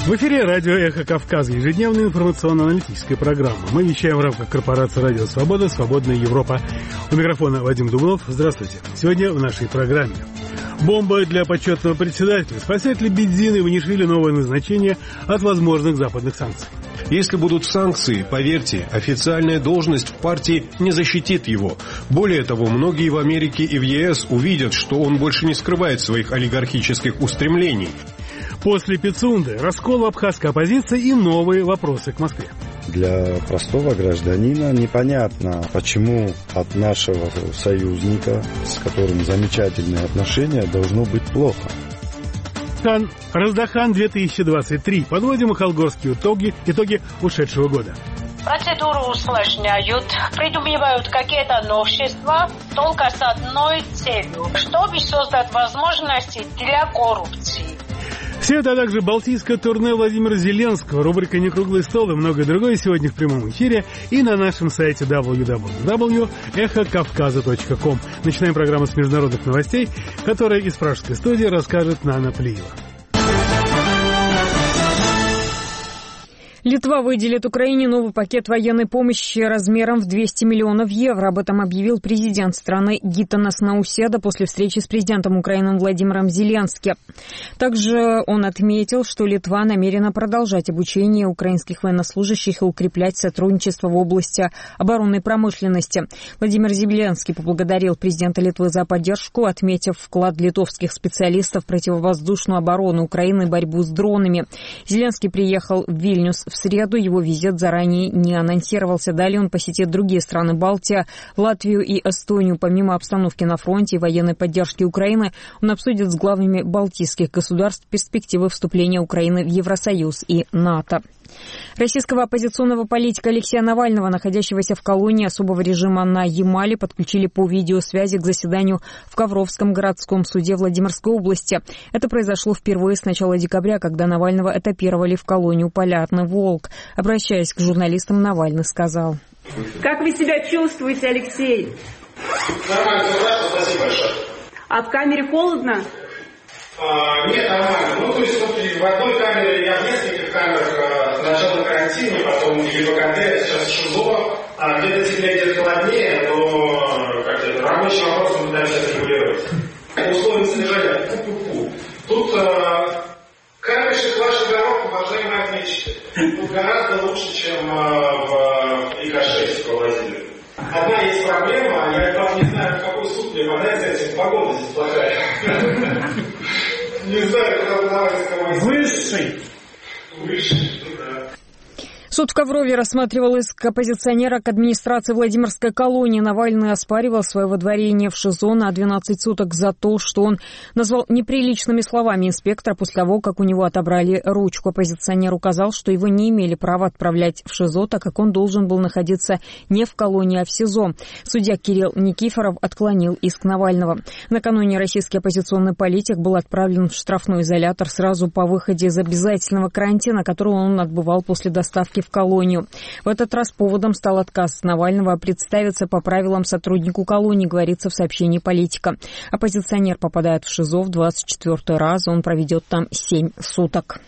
В эфире радио «Эхо Кавказа», ежедневная информационно-аналитическая программа. Мы вещаем в рамках корпорации «Радио Свобода», «Свободная Европа». У микрофона Вадим Дубнов. Здравствуйте. Сегодня в нашей программе. Бомба для почетного председателя. Спасатели бензина внесли новое назначение от возможных западных санкций. Если будут санкции, поверьте, официальная должность в партии не защитит его. Более того, многие в Америке и в ЕС увидят, что он больше не скрывает своих олигархических устремлений. После Пицунды раскол абхазской оппозиции и новые вопросы к Москве. Для простого гражданина непонятно, почему от нашего союзника, с которым замечательные отношения, должно быть плохо. Раздахан 2023. Подводим холгорские итоги ушедшего года. Процедуру усложняют, придумывают какие-то новшества, только с одной целью, чтобы создать возможности для коррупции. Все это, а также балтийское турне Владимира Зеленского, рубрика «Некруглый стол» и многое другое сегодня в прямом эфире и на нашем сайте www.эхокавказа.ком. Начинаем программу с международных новостей, которые из пражской студии расскажет Нана Плиева. Литва выделит Украине новый пакет военной помощи размером в 200 миллионов евро. Об этом объявил президент страны Гитанас Науседа после встречи с президентом Украины Владимиром Зеленским. Также он отметил, что Литва намерена продолжать обучение украинских военнослужащих и укреплять сотрудничество в области оборонной промышленности. Владимир Зеленский поблагодарил президента Литвы за поддержку, отметив вклад литовских специалистов в противовоздушную оборону Украины и борьбу с дронами. Зеленский приехал в Вильнюс в среду, его визит заранее не анонсировался. Далее он посетит другие страны Балтии, Латвию и Эстонию. Помимо обстановки на фронте и военной поддержки Украины, он обсудит с главами балтийских государств перспективы вступления Украины в Евросоюз и НАТО. Российского оппозиционного политика Алексея Навального, находящегося в колонии особого режима на Ямале, подключили по видеосвязи к заседанию в Ковровском городском суде Владимирской области. Это произошло впервые с начала декабря, когда Навального этапировали в колонию «Полярный волк». Обращаясь к журналистам, Навальный сказал: «Как вы себя чувствуете, Алексей?» «Нормально, спасибо большое». «А в камере холодно?» Нет, нормально. То есть в одной камере, я в нескольких камерах, сначала на карантине, потом в ЕВКД, сейчас в ШИЗО, где-то теплее, где-то холоднее, но рабочий вопрос мы пытаемся сейчас регулировать. Условия содержания, Тут камешек ваших дорог, уважаемые отметчики, гораздо лучше, чем в ИК-6 в Владимире. Одна есть проблема, я правда не знаю, в какой суд мне подать за этим, погода здесь плохая. Не знаю, куда подавать, с кого есть. Высший, да. Суд в Коврове рассматривал иск оппозиционера к администрации Владимирской колонии. Навальный оспаривал свое выдворение в ШИЗО на 12 суток за то, что он назвал неприличными словами инспектора после того, как у него отобрали ручку. Оппозиционер указал, что его не имели права отправлять в ШИЗО, так как он должен был находиться не в колонии, а в СИЗО. Судья Кирилл Никифоров отклонил иск Навального. Накануне российский оппозиционный политик был отправлен в штрафной изолятор сразу по выходе из обязательного карантина, который он отбывал после доставки в колонию. В этот раз поводом стал отказ Навального представиться по правилам сотруднику колонии, говорится в сообщении политика. Оппозиционер попадает в ШИЗО в 24-й раз, он проведет там 7 суток.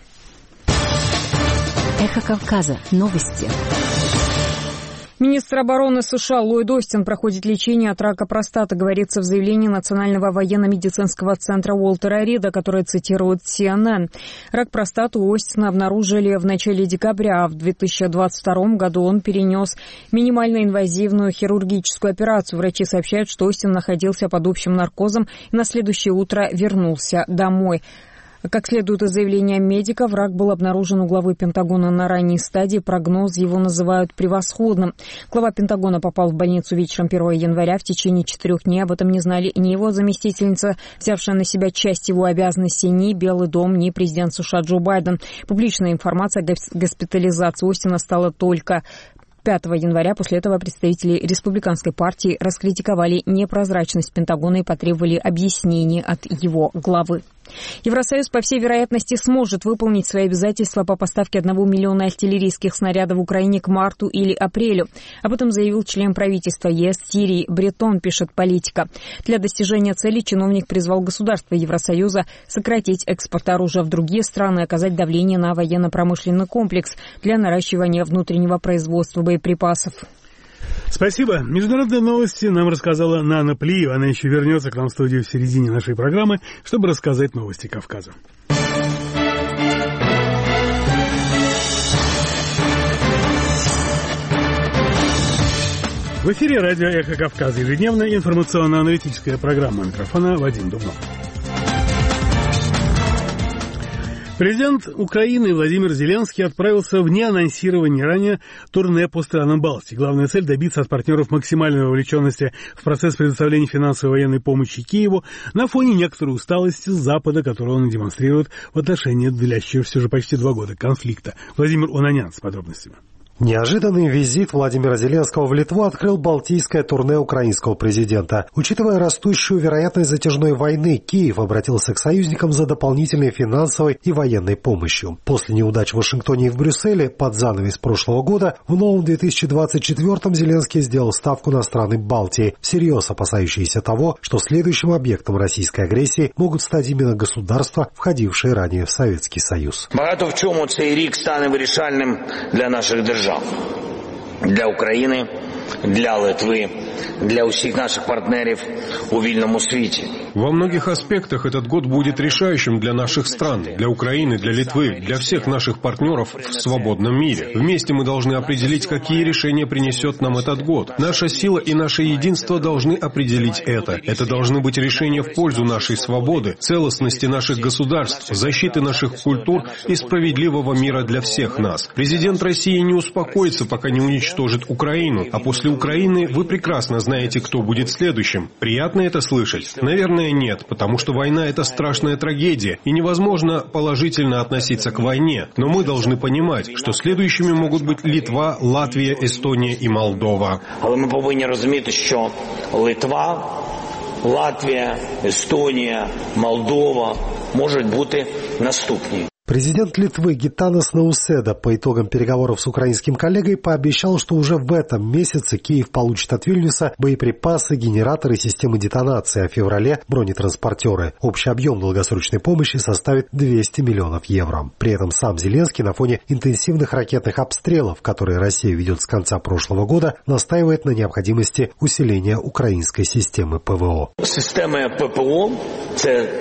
Эхо Кавказа. Новости. Министр обороны США Ллойд Остин проходит лечение от рака простаты, говорится в заявлении Национального военно-медицинского центра Уолтера Рида, которое цитирует CNN. Рак простаты у Остина обнаружили в начале декабря, а в 2022 году он перенес минимально инвазивную хирургическую операцию. Врачи сообщают, что Остин находился под общим наркозом и на следующее утро вернулся домой. Как следует из заявления медиков, рак был обнаружен у главы Пентагона на ранней стадии. Прогноз его называют превосходным. Глава Пентагона попал в больницу вечером 1 января. В течение 4 дней об этом не знали ни его заместительница, взявшая на себя часть его обязанностей, ни Белый дом, ни президент США Джо Байден. Публичная информация о госпитализации Остина стала только 5 января. После этого представители республиканской партии раскритиковали непрозрачность Пентагона и потребовали объяснений от его главы. Евросоюз, по всей вероятности, сможет выполнить свои обязательства по поставке 1 миллиона артиллерийских снарядов в Украине к марту или апрелю. Об этом заявил член правительства ЕС Тиерри Бретон, пишет Политика. Для достижения цели чиновник призвал государства Евросоюза сократить экспорт оружия в другие страны и оказать давление на военно-промышленный комплекс для наращивания внутреннего производства боеприпасов. Спасибо. Международные новости нам рассказала Нана Плиева. Она еще вернется к нам в студию в середине нашей программы, чтобы рассказать новости Кавказа. В эфире радио «Эхо Кавказа». Ежедневная информационно-аналитическая программа. Микрофона Вадим Дубнов. Президент Украины Владимир Зеленский отправился в неанонсированное ранее турне по странам Балтии. Главная цель – добиться от партнеров максимальной вовлеченности в процесс предоставления финансовой и военной помощи Киеву на фоне некоторой усталости с Запада, которую он демонстрирует в отношении длящегося уже почти 2 года конфликта. Владимир Онанян с подробностями. Неожиданный визит Владимира Зеленского в Литву открыл балтийское турне украинского президента. Учитывая растущую вероятность затяжной войны, Киев обратился к союзникам за дополнительной финансовой и военной помощью. После неудач в Вашингтоне и в Брюсселе под занавес прошлого года, в новом 2024-м Зеленский сделал ставку на страны Балтии, всерьез опасающиеся того, что следующим объектом российской агрессии могут стать именно государства, входившие ранее в Советский Союз. Багато в чому цей рік стане вирішальним для наших держав. Для України, для Литви, для усіх наших партнерів у вільному світі. Во многих аспектах этот год будет решающим для наших стран, для Украины, для Литвы, для всех наших партнеров в свободном мире. Вместе мы должны определить, какие решения принесет нам этот год. Наша сила и наше единство должны определить это. Это должны быть решения в пользу нашей свободы, целостности наших государств, защиты наших культур и справедливого мира для всех нас. Президент России не успокоится, пока не уничтожит Украину, а после Украины вы прекрасно знаете, кто будет следующим. Приятно это слышать? Наверное, нет, потому что война – это страшная трагедия, и невозможно положительно относиться к войне. Но мы должны понимать, что следующими могут быть Литва, Латвия, Эстония и Молдова. Але ми повинні розуміти, що Литва, Латвія, Естонія, Молдова можуть бути наступні. Президент Литвы Гитанас Науседа по итогам переговоров с украинским коллегой пообещал, что уже в этом месяце Киев получит от Вильнюса боеприпасы, генераторы, системы детонации, а в феврале бронетранспортеры. Общий объем долгосрочной помощи составит 200 миллионов евро. При этом сам Зеленский на фоне интенсивных ракетных обстрелов, которые Россия ведет с конца прошлого года, настаивает на необходимости усиления украинской системы ПВО. Система ППО – це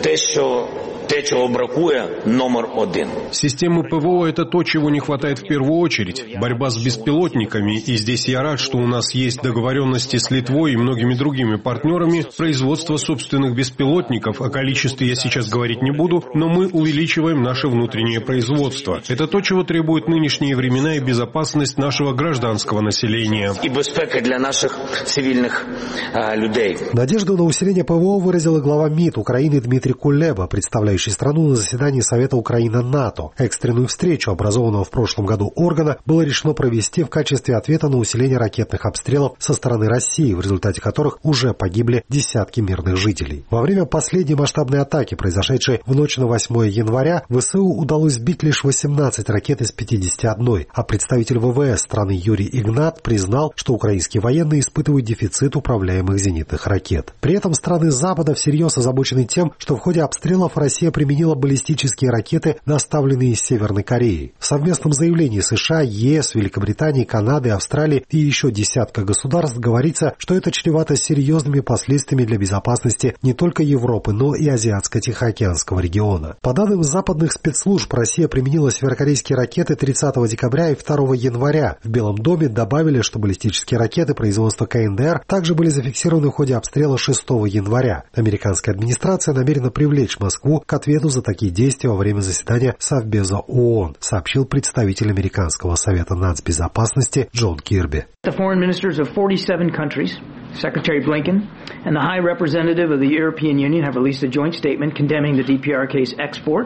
те, чего бракує номер один. Системы ПВО – это то, чего не хватает в первую очередь. Борьба с беспилотниками, и здесь я рад, что у нас есть договоренности с Литвой и многими другими партнерами, производство собственных беспилотников. О количестве я сейчас говорить не буду, но мы увеличиваем наше внутреннее производство. Это то, чего требуют нынешние времена и безопасность нашего гражданского населения. И безопасность для наших цивильных людей. Надежду на усиление ПВО выразил глава МИД Украины Дмитрий Кулеба, представляющий страну на заседании Совета Украина-НАТО. Экстренную встречу образованного в прошлом году органа было решено провести в качестве ответа на усиление ракетных обстрелов со стороны России, в результате которых уже погибли десятки мирных жителей. Во время последней масштабной атаки, произошедшей в ночь на 8 января, ВСУ удалось сбить лишь 18 ракет из 51, а представитель ВВС страны Юрий Игнат признал, что украинские военные испытывают дефицит управляемых зенитных ракет. При этом страны Запада всерьез озабочены тем, что в ходе обстрелов Россия применила баллистические ракеты, доставленные из Северной Кореи. В совместном заявлении США, ЕС, Великобритании, Канады, Австралии и еще десятка государств говорится, что это чревато серьезными последствиями для безопасности не только Европы, но и Азиатско-Тихоокеанского региона. По данным западных спецслужб, Россия применила северокорейские ракеты 30 декабря и 2 января. В Белом доме добавили, что баллистические ракеты производства КНДР также были зафиксированы в ходе обстрела 6 января. Американская администрация намерена привлечь Москву к ответу за такие действия во время заседания Совбеза ООН, сообщил представитель Американского совета нацбезопасности Джон Кирби. The foreign ministers of 47 countries, Secretary Blinken, and the High Representative of the European Union have released a joint statement condemning the DPRK's export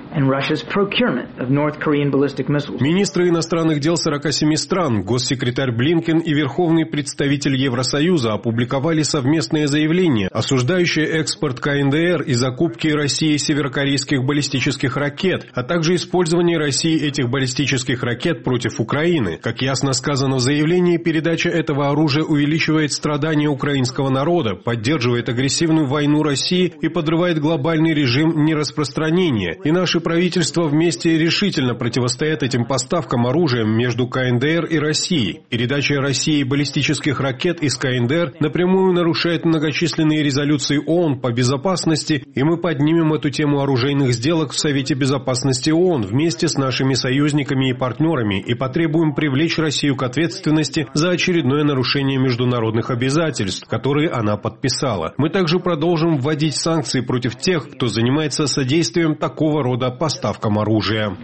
and Russia's procurement of North Korean ballistic missiles. Министры иностранных дел 47 стран, госсекретарь Блинкен и верховный представитель Евросоюза опубликовали совместное заявление, осуждающее экспорт КНДР и закупки России северокорейских баллистических ракет, а также использование России этих баллистических ракет против Украины. Как ясно сказано в заявлении, передача этого оружия увеличивает страдания украинского народа, поддерживает агрессивную войну России и подрывает глобальный режим нераспространения. И наше правительство вместе решительно противостоит этим поставкам оружия между КНДР и Россией. Передача России баллистических ракет из КНДР напрямую нарушает многочисленные резолюции ООН по безопасности, и мы поднимем эту тему оружейных сделок в Совете Безопасности ООН вместе с нашими союзниками и партнерами и потребуем привлечь Россию к ответственности за очередное нарушение международных обязательств, которые она подписала. Мы также продолжим вводить санкции против тех, кто занимается содействием такого рода поставкам оружия.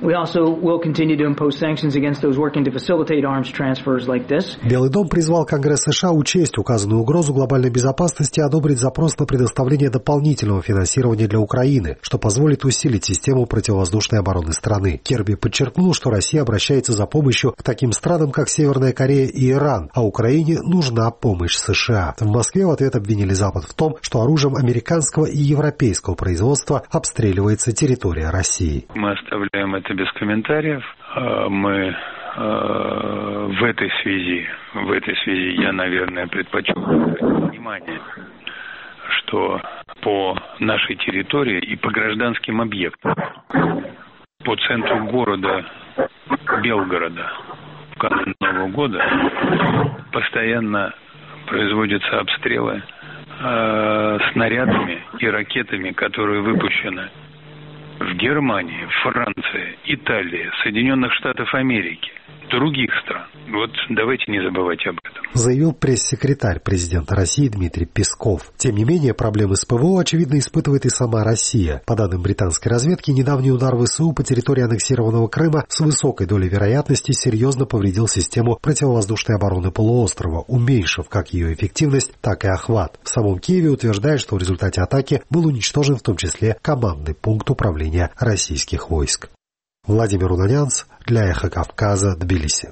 Белый дом призвал Конгресс США учесть указанную угрозу глобальной безопасности и одобрить запрос на предоставление дополнительного финансирования для Украины, что позволит усилить систему противовоздушной обороны страны. Кирби подчеркнул, что Россия обращается за помощью к таким странам, как Северная Корея и Иран, а Украине нужна помощь США. В Москве в ответ обвинили Запад в том, что оружием американского и европейского производства обстреливается территория России. Мы оставляем это без комментариев. Мы в этой связи я, наверное, предпочел внимание, что по нашей территории и по гражданским объектам, по центру города Белгорода в канун Нового года постоянно производятся обстрелы снарядами и ракетами, которые выпущены в Германии, Франции, Италии, Соединенных Штатов Америки, других стран. Вот давайте не забывать об этом. Заявил пресс-секретарь президента России Дмитрий Песков. Тем не менее, проблемы с ПВО, очевидно, испытывает и сама Россия. По данным британской разведки, недавний удар ВСУ по территории аннексированного Крыма с высокой долей вероятности серьезно повредил систему противовоздушной обороны полуострова, уменьшив как ее эффективность, так и охват. В самом Киеве утверждают, что в результате атаки был уничтожен в том числе командный пункт управления российских войск. Владимир Унанянц для «Эхо Кавказа», Тбилиси.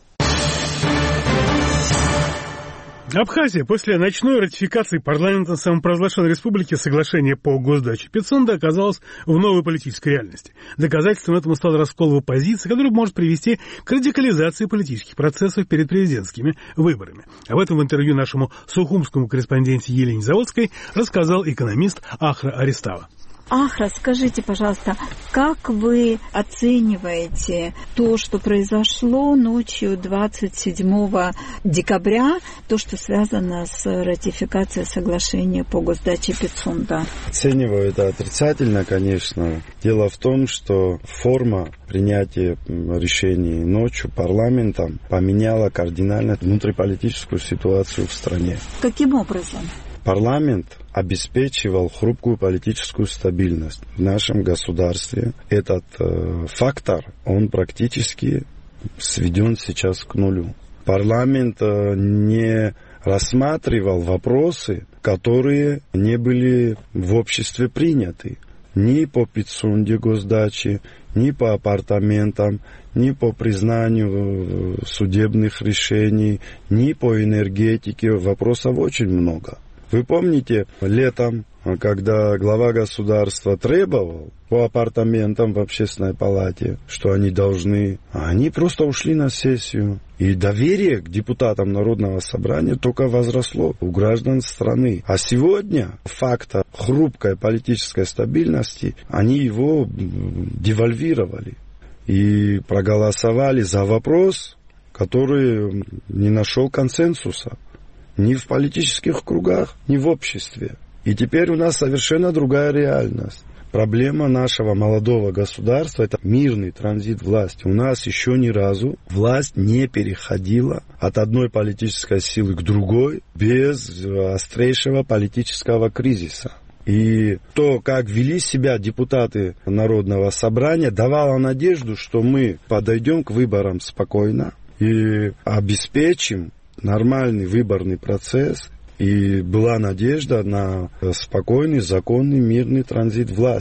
Абхазия после ночной ратификации парламента самопровозглашенной республики соглашения по госдаче Пицунда оказалась в новой политической реальности. Доказательством этому стал раскол в оппозиции, который может привести к радикализации политических процессов перед президентскими выборами. Об этом в интервью нашему сухумскому корреспонденте Елене Заводской рассказал экономист Ахра Аристава. Ахра, скажите, пожалуйста, как вы оцениваете то, что произошло ночью 27 декабря, то, что связано с ратификацией соглашения по госдаче Пицунда? Оцениваю это отрицательно, конечно. Дело в том, что форма принятия решений ночью парламентом поменяла кардинально внутриполитическую ситуацию в стране. Каким образом? Парламент обеспечивал хрупкую политическую стабильность в нашем государстве. Этот фактор, он практически сведен сейчас к нулю. Парламент не рассматривал вопросы, которые не были в обществе приняты. Ни по Пицунде госдачи, ни по апартаментам, ни по признанию судебных решений, ни по энергетике. Вопросов очень много. Вы помните, летом, когда глава государства требовал по апартаментам в общественной палате, что они должны, они просто ушли на сессию. И доверие к депутатам Народного собрания только возросло у граждан страны. А сегодня фактор хрупкой политической стабильности, они его девальвировали. И проголосовали за вопрос, который не нашел консенсуса. Ни в политических кругах, ни в обществе. И теперь у нас совершенно другая реальность. Проблема нашего молодого государства – это мирный транзит власти. У нас еще ни разу власть не переходила от одной политической силы к другой без острейшего политического кризиса. И то, как вели себя депутаты Народного собрания, давало надежду, что мы подойдем к выборам спокойно и обеспечим нормальный выборный процесс, и была надежда на спокойный, законный, мирный транзит власти.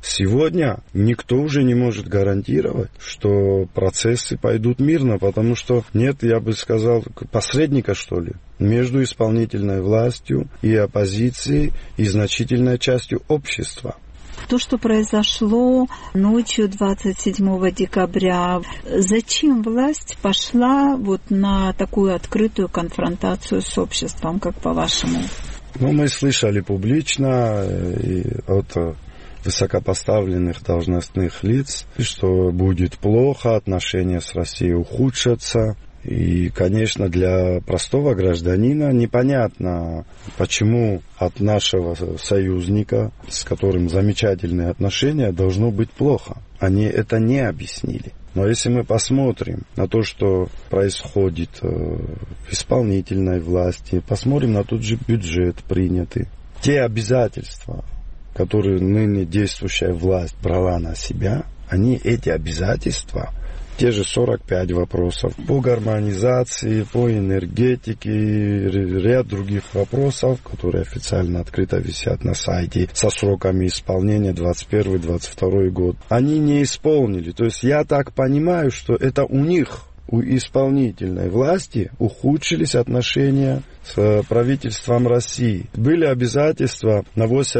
Сегодня никто уже не может гарантировать, что процессы пойдут мирно, потому что нет, я бы сказал, посредника, что ли, между исполнительной властью и оппозицией, и значительной частью общества. То, что произошло ночью 27 декабря, зачем власть пошла вот на такую открытую конфронтацию с обществом, как по-вашему? Мы слышали публично и от высокопоставленных должностных лиц, что будет плохо, отношения с Россией ухудшатся. И, конечно, для простого гражданина непонятно, почему от нашего союзника, с которым замечательные отношения, должно быть плохо. Они это не объяснили. Но если мы посмотрим на то, что происходит в исполнительной власти, посмотрим на тот же бюджет принятый, те обязательства, которые ныне действующая власть брала на себя, они эти обязательства, те же 45 вопросов по гармонизации, по энергетике, ряд других вопросов, которые официально открыто висят на сайте со сроками исполнения 2021-2022 год, они не исполнили. То есть я так понимаю, что это у них, у исполнительной власти, ухудшились отношения с правительством России. Были обязательства на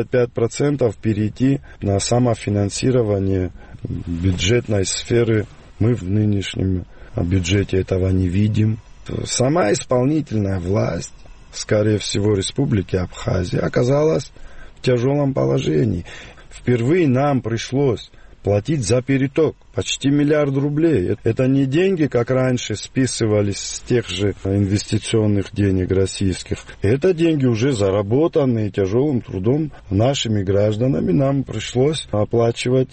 85% перейти на самофинансирование бюджетной сферы. Мы в нынешнем бюджете этого не видим. Сама исполнительная власть, скорее всего, Республики Абхазия, оказалась в тяжелом положении. Впервые нам пришлось платить за переток почти 1 миллиард рублей. Это не деньги, как раньше списывались с тех же инвестиционных денег российских. Это деньги уже заработанные тяжелым трудом нашими гражданами. Нам пришлось оплачивать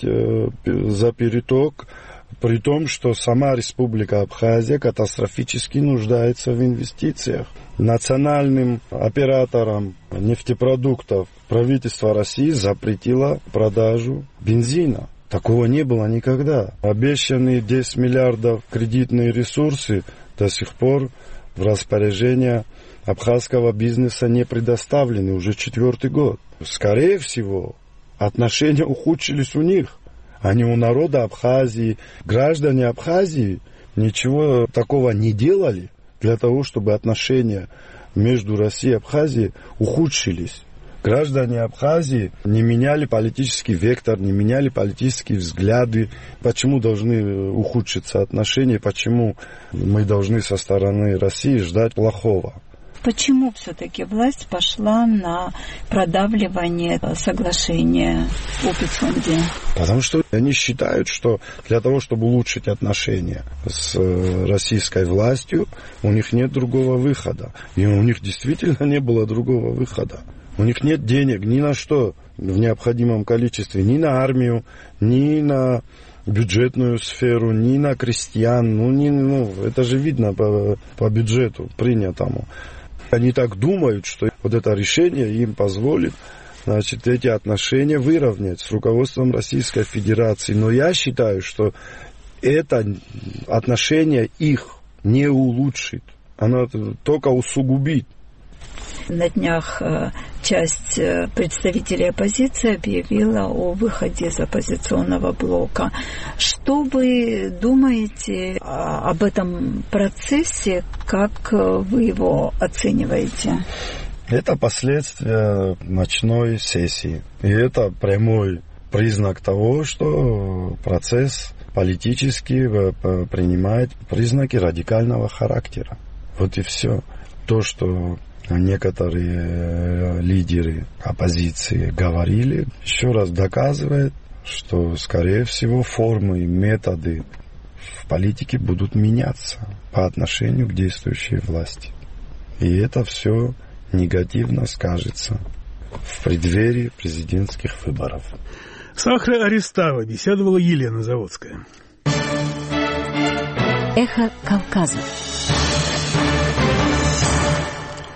за переток, при том, что сама Республика Абхазия катастрофически нуждается в инвестициях. Национальным операторам нефтепродуктов правительство России запретило продажу бензина. Такого не было никогда. Обещанные 10 миллиардов кредитные ресурсы до сих пор в распоряжение абхазского бизнеса не предоставлены уже 4-й год. Скорее всего, отношения ухудшились у них, а не у народа Абхазии. Граждане Абхазии ничего такого не делали для того, чтобы отношения между Россией и Абхазией ухудшились. Граждане Абхазии не меняли политический вектор, не меняли политические взгляды. Почему должны ухудшиться отношения, почему мы должны со стороны России ждать плохого? Почему все-таки власть пошла на продавливание соглашения о Пицунде? Потому что они считают, что для того, чтобы улучшить отношения с российской властью, у них нет другого выхода. И у них действительно не было другого выхода. У них нет денег ни на что в необходимом количестве, ни на армию, ни на бюджетную сферу, ни на крестьян. Это же видно по бюджету принятому. Они так думают, что вот это решение им позволит, эти отношения выровнять с руководством Российской Федерации. Но я считаю, что это отношение их не улучшит. Оно только усугубит. На днях часть представителей оппозиции объявила о выходе из оппозиционного блока. Что вы думаете об этом процессе? Как вы его оцениваете? Это последствия ночной сессии. И это прямой признак того, что процесс политический принимает признаки радикального характера. Вот и все. То, что некоторые лидеры оппозиции говорили, еще раз доказывает, что, скорее всего, формы и методы в политике будут меняться по отношению к действующей власти. И это все негативно скажется в преддверии президентских выборов. С Ахрой Арестава беседовала Елена Заводская. Эхо Кавказа.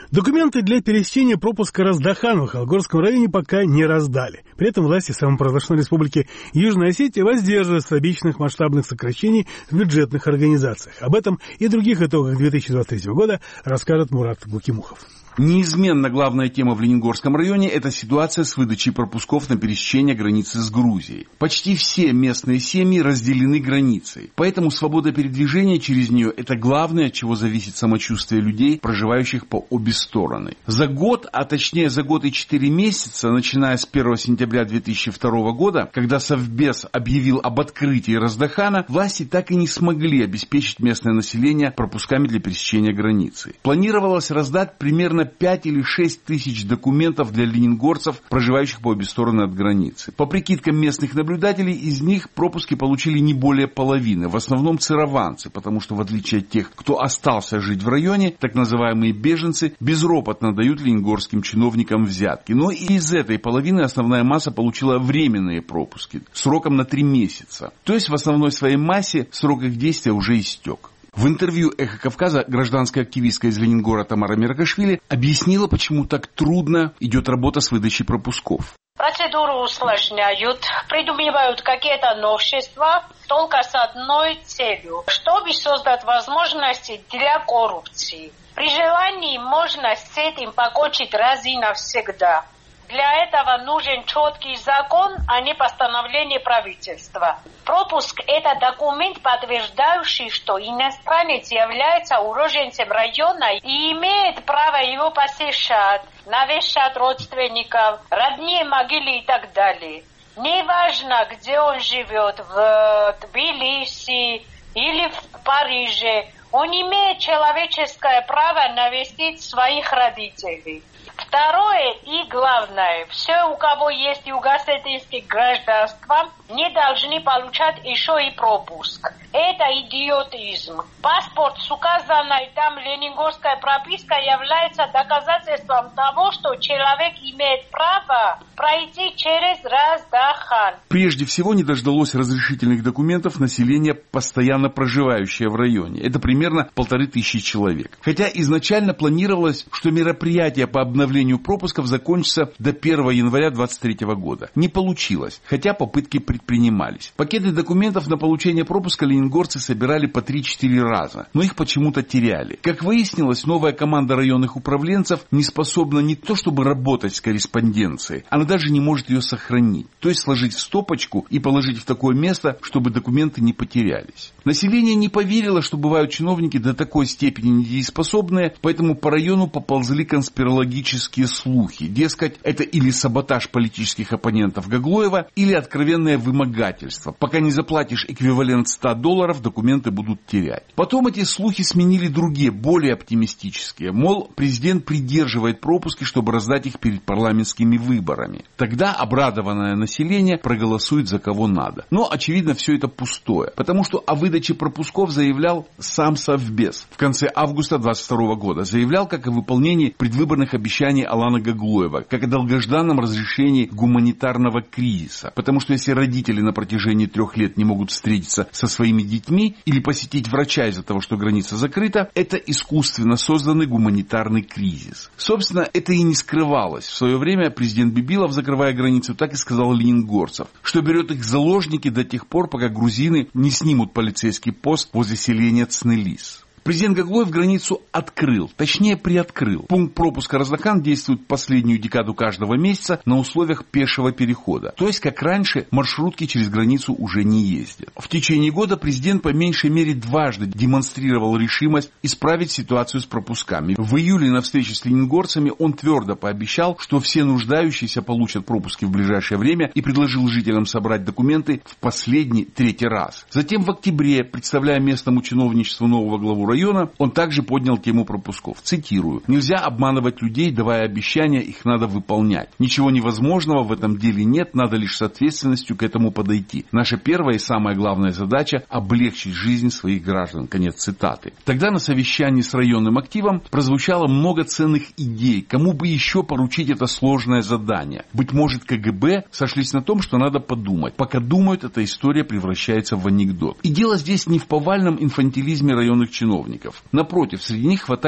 Документы для пересечения пропуска Раздахана в Холгорском районе пока не раздали. При этом власти самопровозглашенной республики Южная Осетия воздерживаются от обещанных масштабных сокращений в бюджетных организациях. Об этом и других итогах 2023 года расскажет Мурат Букимухов. Неизменно главная тема в Лениногорском районе – это ситуация с выдачей пропусков на пересечение границы с Грузией. Почти все местные семьи разделены границей, поэтому свобода передвижения через нее – это главное, от чего зависит самочувствие людей, проживающих по обе стороны. За год, а точнее за год и 4 месяца, начиная с 1 сентября 2002 года, когда Совбез объявил об открытии Раздахана, власти так и не смогли обеспечить местное население пропусками для пересечения границы. Планировалось раздать примерно 5 или 6 тысяч документов для ленингорцев, проживающих по обе стороны от границы. По прикидкам местных наблюдателей, из них пропуски получили не более половины, в основном цированцы, потому что в отличие от тех, кто остался жить в районе, так называемые беженцы безропотно дают ленингорским чиновникам взятки. Но и из этой половины основная масса получила временные пропуски сроком на 3 месяца. То есть в основной своей массе срок их действия уже истек. В интервью «Эхо Кавказа» гражданская активистка из Ленингора Тамара Меркашвили объяснила, почему так трудно идет работа с выдачей пропусков. Процедуру усложняют, придумывают какие-то новшества, только с одной целью, чтобы создать возможности для коррупции. При желании можно с этим покончить раз и навсегда. Для этого нужен четкий закон, а не постановление правительства. Пропуск – это документ, подтверждающий, что иностранец является уроженцем района и имеет право его посещать, навещать родственников, родные могилы и так далее. Неважно, где он живет, в Тбилиси или в Париже, он имеет человеческое право навестить своих родителей. Второе и главное, все, у кого есть югославское гражданство, не должны получать еще и пропуск. Это идиотизм. Паспорт с указанной там ленингорской пропиской является доказательством того, что человек имеет право пройти через Раздахан. Прежде всего не дождалось разрешительных документов население, постоянно проживающее в районе. Это примерно 1500 человек. Хотя изначально планировалось, что мероприятие по обновлению пропусков закончится до 1 января 2023 года. Не получилось, хотя попытки предпринимались. Пакеты документов на получение пропуска ленингорцы собирали по 3-4 раза, но их почему-то теряли. Как выяснилось, новая команда районных управленцев не способна не то чтобы работать с корреспонденцией, она даже не может ее сохранить. То есть сложить в стопочку и положить в такое место, чтобы документы не потерялись. Население не поверило, что бывают чиновники до такой степени недееспособные, поэтому по району поползли конспирологические слухи. Дескать, это или саботаж политических оппонентов Гаглоева, или откровенное вымогательство. Пока не заплатишь эквивалент $100, документы будут терять. Потом эти слухи сменили другие, более оптимистические. Мол, президент придерживает пропуски, чтобы раздать их перед парламентскими выборами. Тогда обрадованное население проголосует за кого надо. Но, очевидно, все это пустое. Потому что о выдаче пропусков заявлял сам Совбез. В конце августа 2022 года заявлял, как о выполнении предвыборных обещаний Алана Гаглоева, как о долгожданном разрешении гуманитарного кризиса. Потому что если родители на протяжении 3 лет не могут встретиться со своими детьми или посетить врача из-за того, что граница закрыта, это искусственно созданный гуманитарный кризис. Собственно, это и не скрывалось. В свое время президент Бибилов, закрывая границу, так и сказал ленингорцев, что берет их в заложники до тех пор, пока грузины не снимут полицейский пост возле селения Цнелис. Президент Гаглоев границу открыл, точнее приоткрыл. Пункт пропуска Раздахан действует последнюю декаду каждого месяца на условиях пешего перехода. То есть, как раньше, маршрутки через границу уже не ездят. В течение года президент по меньшей мере дважды демонстрировал решимость исправить ситуацию с пропусками. В июле на встрече с ленингорцами он твердо пообещал, что все нуждающиеся получат пропуски в ближайшее время и предложил жителям собрать документы в последний 3-й раз. Затем в октябре, представляя местному чиновничеству нового главу района, он также поднял тему пропусков. Цитирую: «Нельзя обманывать людей, давая обещания, их надо выполнять. Ничего невозможного в этом деле нет, надо лишь с ответственностью к этому подойти. Наша первая и самая главная задача – облегчить жизнь своих граждан». Конец цитаты. Тогда на совещании с районным активом прозвучало много ценных идей, кому бы еще поручить это сложное задание. Быть может, КГБ сошлись на том, что надо подумать. Пока думают, эта история превращается в анекдот. И дело здесь не в повальном инфантилизме районных чиновников. Напротив, среди них хватает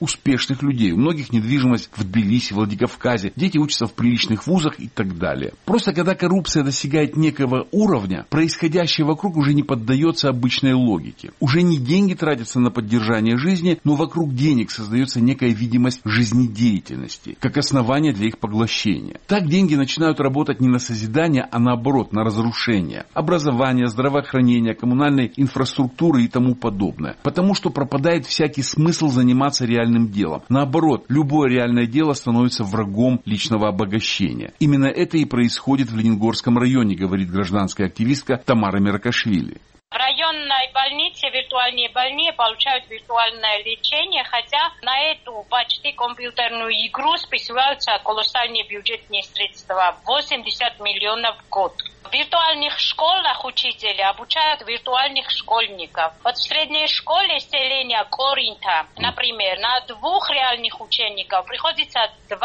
успешных людей. У многих недвижимость в Тбилиси, Владикавказе, дети учатся в приличных вузах и так далее. Просто когда коррупция достигает некого уровня, происходящее вокруг уже не поддается обычной логике. Уже не деньги тратятся на поддержание жизни, но вокруг денег создается некая видимость жизнедеятельности, как основание для их поглощения. Так деньги начинают работать не на созидание, а наоборот, на разрушение. Образование, здравоохранение, коммунальной инфраструктуры и тому подобное. Потому что пропадает всякий смысл заниматься реальным делом. Наоборот, любое реальное дело становится врагом личного обогащения. Именно это и происходит в Лениногорском районе, говорит гражданская активистка Тамара Миракашвили. В районной больнице виртуальные больные получают виртуальное лечение, хотя на эту почти компьютерную игру списываются колоссальные бюджетные средства – 80 миллионов в год. В виртуальных школах учители обучают виртуальных школьников. Вот в средней школе селения Коринта, например, на 2 реальных учеников приходится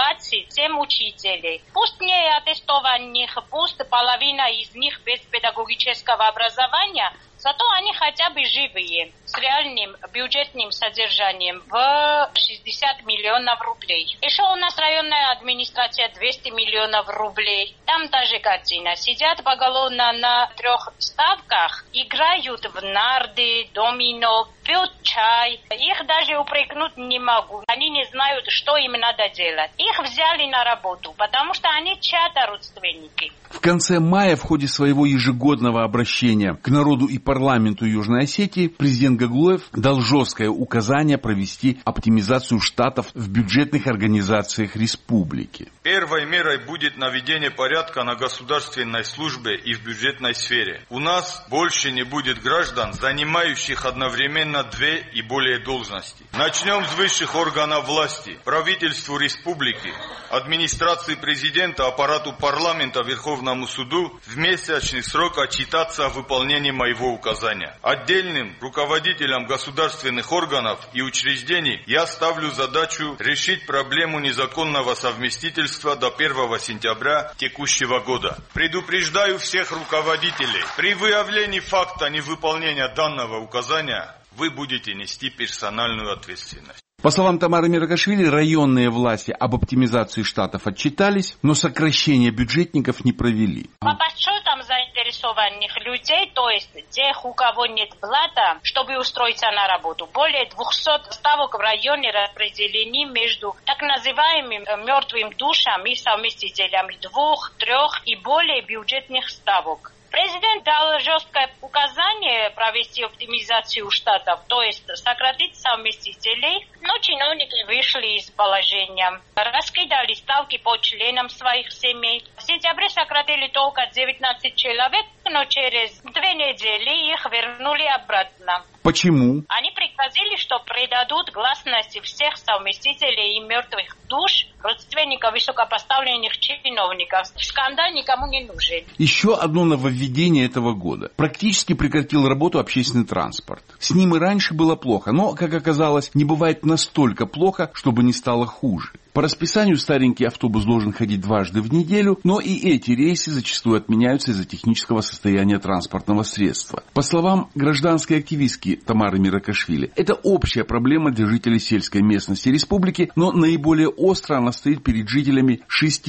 27 учителей. Пусть не аттестованных, пусть половина из них без педагогического образования, зато они хотя бы живые, с реальным бюджетным содержанием в 60 миллионов рублей. Еще у нас районная администрация 200 миллионов рублей. Там та же картина. Сидят поголовно на 3 ставках, играют в нарды, домино, пьют чай. Их даже упрекнуть не могу. Они не знают, что им надо делать. Их взяли на работу, потому что они чьи-то родственники. В конце мая в ходе своего ежегодного обращения к народу и парламенту Южной Осетии президент Гаглоев дал жесткое указание провести оптимизацию штатов в бюджетных организациях республики. Первой мерой будет наведение порядка на государственной службе и в бюджетной сфере. У нас больше не будет граждан, занимающих одновременно 2 и более должности. Начнем с высших органов власти, правительству республики, администрации президента, аппарату парламента, Верховному суду в месячный срок отчитаться о выполнении моего указания. Отдельным руководителям государственных органов и учреждений я ставлю задачу решить проблему незаконного совместительства до 1 сентября текущего года. Предупреждаю всех руководителей, при выявлении факта невыполнения данного указания вы будете нести персональную ответственность. По словам Тамары Миракашвили, районные власти об оптимизации штатов отчитались, но сокращение бюджетников не провели. По подсчетам заинтересованных людей, то есть тех, у кого нет блата, чтобы устроиться на работу, более 200 ставок в районе распределены между так называемыми мертвым душам и совместителями 2, 3 и более бюджетных ставок. Президент дал жесткое указание провести оптимизацию штатов, то есть сократить совместителей, но чиновники вышли из положения, раскидали ставки по членам своих семей. В сентябре сократили только 19 человек, но через 2 недели их вернули обратно. Почему? Они пригрозили, что предадут гласности всех совместителей и мертвых душ, родственников высокопоставленных чиновников. Скандал никому не нужен. Еще одно нововведение этого года. Практически прекратил работу общественный транспорт. С ним и раньше было плохо, но, как оказалось, не бывает настолько плохо, чтобы не стало хуже. По расписанию старенький автобус должен ходить 2 раза в неделю, но и эти рейсы зачастую отменяются из-за технического состояния транспортного средства. По словам гражданской активистки Тамары Миракашвили, это общая проблема для жителей сельской местности республики, но наиболее остро она стоит перед жителями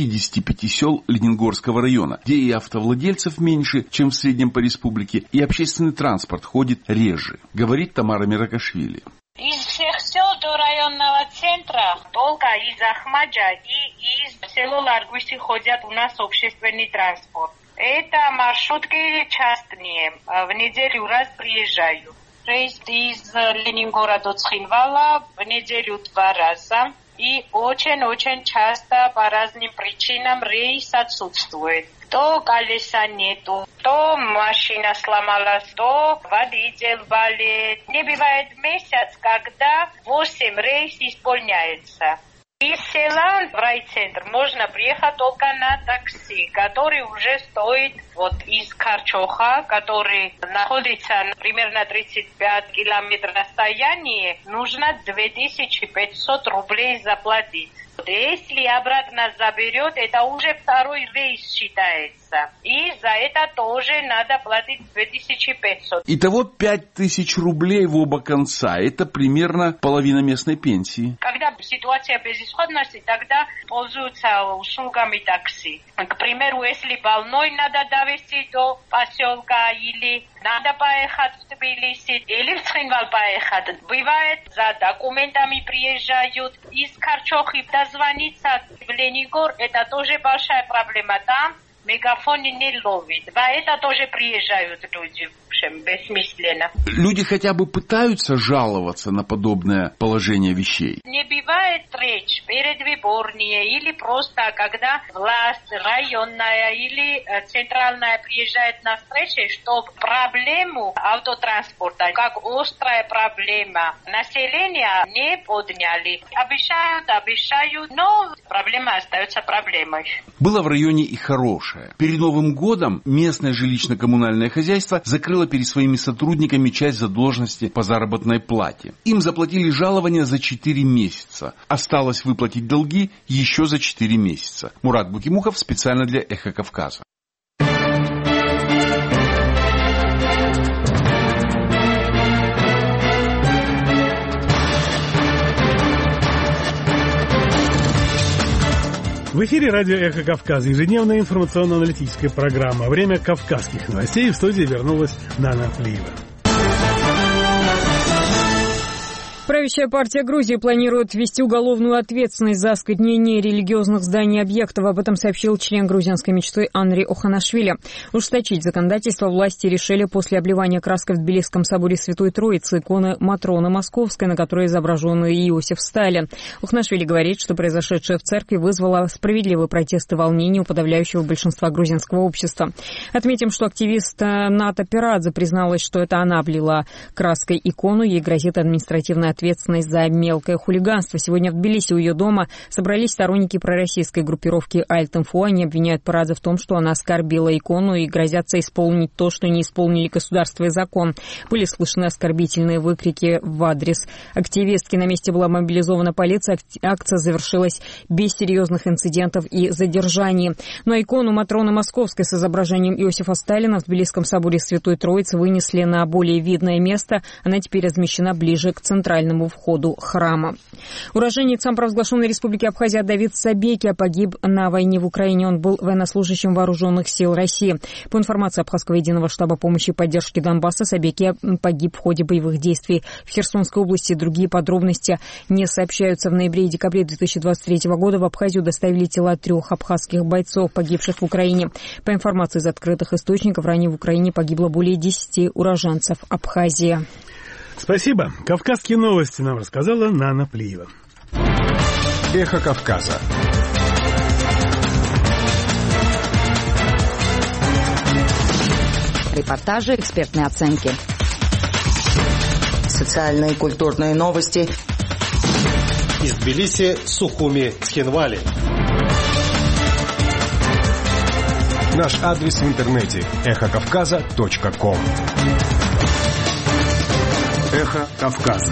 65 сел Лениногорского района, где и автовладельцев меньше, чем в среднем по республике, и общественный транспорт ходит реже, говорит Тамара Миракашвили. Из всех сел до районного центра только из Ахмаджа и из села Ларгуси ходят у нас общественный транспорт. Это маршрутки частные. В неделю раз приезжаю. Рейс из Ленинграда до Цхинвала в неделю 2 раза. И очень-очень часто по разным причинам рейс отсутствует. То колеса нету, то машина сломалась, то водитель болеет. Не бывает месяц, когда 8 рейс исполняется. Из села в райцентр можно приехать только на такси, который уже стоит из Карчоха, который находится примерно 35 километров расстоянии, нужно 2500 рублей заплатить. Если обратно заберет, это уже 2-й рейс считается. месяца. И за это тоже надо платить 2500. Итого 5000 рублей в оба конца. Это примерно половина местной пенсии. Когда ситуация безысходности, тогда пользуются услугами такси. К примеру, если больной надо довезти до поселка или надо поехать в Тбилиси или в Цхинвал поехать. Бывает, за документами приезжают из Карчохи дозвониться в Ленигор. Это тоже большая проблема. Там мегафон не ловит. За это тоже приезжают люди. Бессмысленно. Люди хотя бы пытаются жаловаться на подобное положение вещей? Не бывает встреч передвыборные или просто когда власть районная или центральная приезжает на встречи, чтобы проблему автотранспорта, как острая проблема, населения не подняли. Обещают, но проблема остается проблемой. Было в районе и хорошее. Перед Новым годом местное жилищно-коммунальное хозяйство закрыло перед своими сотрудниками часть задолженности по заработной плате. Им заплатили жалования за 4 месяца. Осталось выплатить долги еще за 4 месяца. Мурат Букимухов специально для «Эхо Кавказа». В эфире радио «Эхо Кавказа», ежедневная информационно-аналитическая программа. Время кавказских новостей. В студии вернулась Нана Плиева. Правящая партия Грузии планирует ввести уголовную ответственность за осквернение религиозных зданий и объектов. Об этом сообщил член грузинской мечты Анри Оханашвили. Ужесточить законодательство власти решили после обливания краской в Тбилисском соборе Святой Троицы иконы Матроны Московской, на которой изображен Иосиф Сталин. Оханашвили говорит, что произошедшее в церкви вызвало справедливые протесты и волнения у подавляющего большинства грузинского общества. Отметим, что активист Ната Пирадзе призналась, что это она облила краской икону. Ей грозит административная ответственность за мелкое хулиганство. Сегодня в Тбилиси у ее дома собрались сторонники пророссийской группировки Альт-Инфо. Они обвиняют Пирадзе в том, что она оскорбила икону и грозятся исполнить то, что не исполнили государство и закон. Были слышны оскорбительные выкрики в адрес активистки. На месте была мобилизована полиция. Акция завершилась без серьезных инцидентов и задержаний. Но икону Матроны Московской с изображением Иосифа Сталина в Тбилисском соборе Святой Троицы вынесли на более видное место. Она теперь размещена ближе к центральному входу храма. Уроженец самопровозглашенной республики Абхазия Давид Сабекия погиб на войне в Украине. Он был военнослужащим вооруженных сил России. По информации Абхазского единого штаба помощи и поддержки Донбасса, Сабекия погиб в ходе боевых действий в Херсонской области. Другие подробности не сообщаются. В ноябре и декабре 2023 года в Абхазию доставили тела 3 абхазских бойцов, погибших в Украине. По информации из открытых источников, ранее в Украине погибло более 10 уроженцев Абхазии. Спасибо. Кавказские новости нам рассказала Нана Плиева. Эхо Кавказа. Репортажи, экспертные оценки. Социальные и культурные новости. Из Тбилиси, Сухуми, Цхинвали. Наш адрес в интернете эхокавказа.ком. Эхо Кавказа.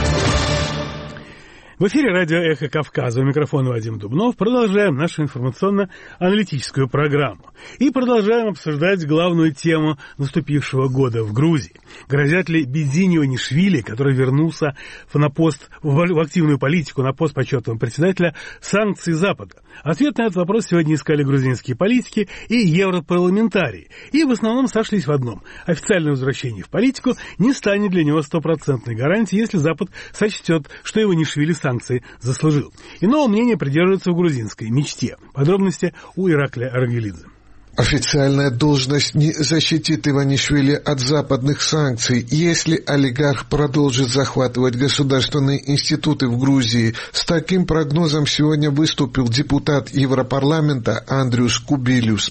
В эфире радио «Эхо Кавказа». У микрофона Вадим Дубнов. Продолжаем нашу информационно-аналитическую программу. И продолжаем обсуждать главную тему наступившего года в Грузии. Грозят ли Бедзини Иванишвили, который вернулся на пост, в активную политику, на пост почетного председателя, санкций Запада? Ответ на этот вопрос сегодня искали грузинские политики и европарламентарии. И в основном сошлись в одном. Официальное возвращение в политику не станет для него стопроцентной гарантией, если Запад сочтет, что Иванишвили санкции заслужил. Иного мнения придерживаются в грузинской мечте. Подробности у Иракля Аргелидзе. Официальная должность не защитит Иванишвили от западных санкций, если олигарх продолжит захватывать государственные институты в Грузии. С таким прогнозом сегодня выступил депутат Европарламента Андрюс Кубилюс.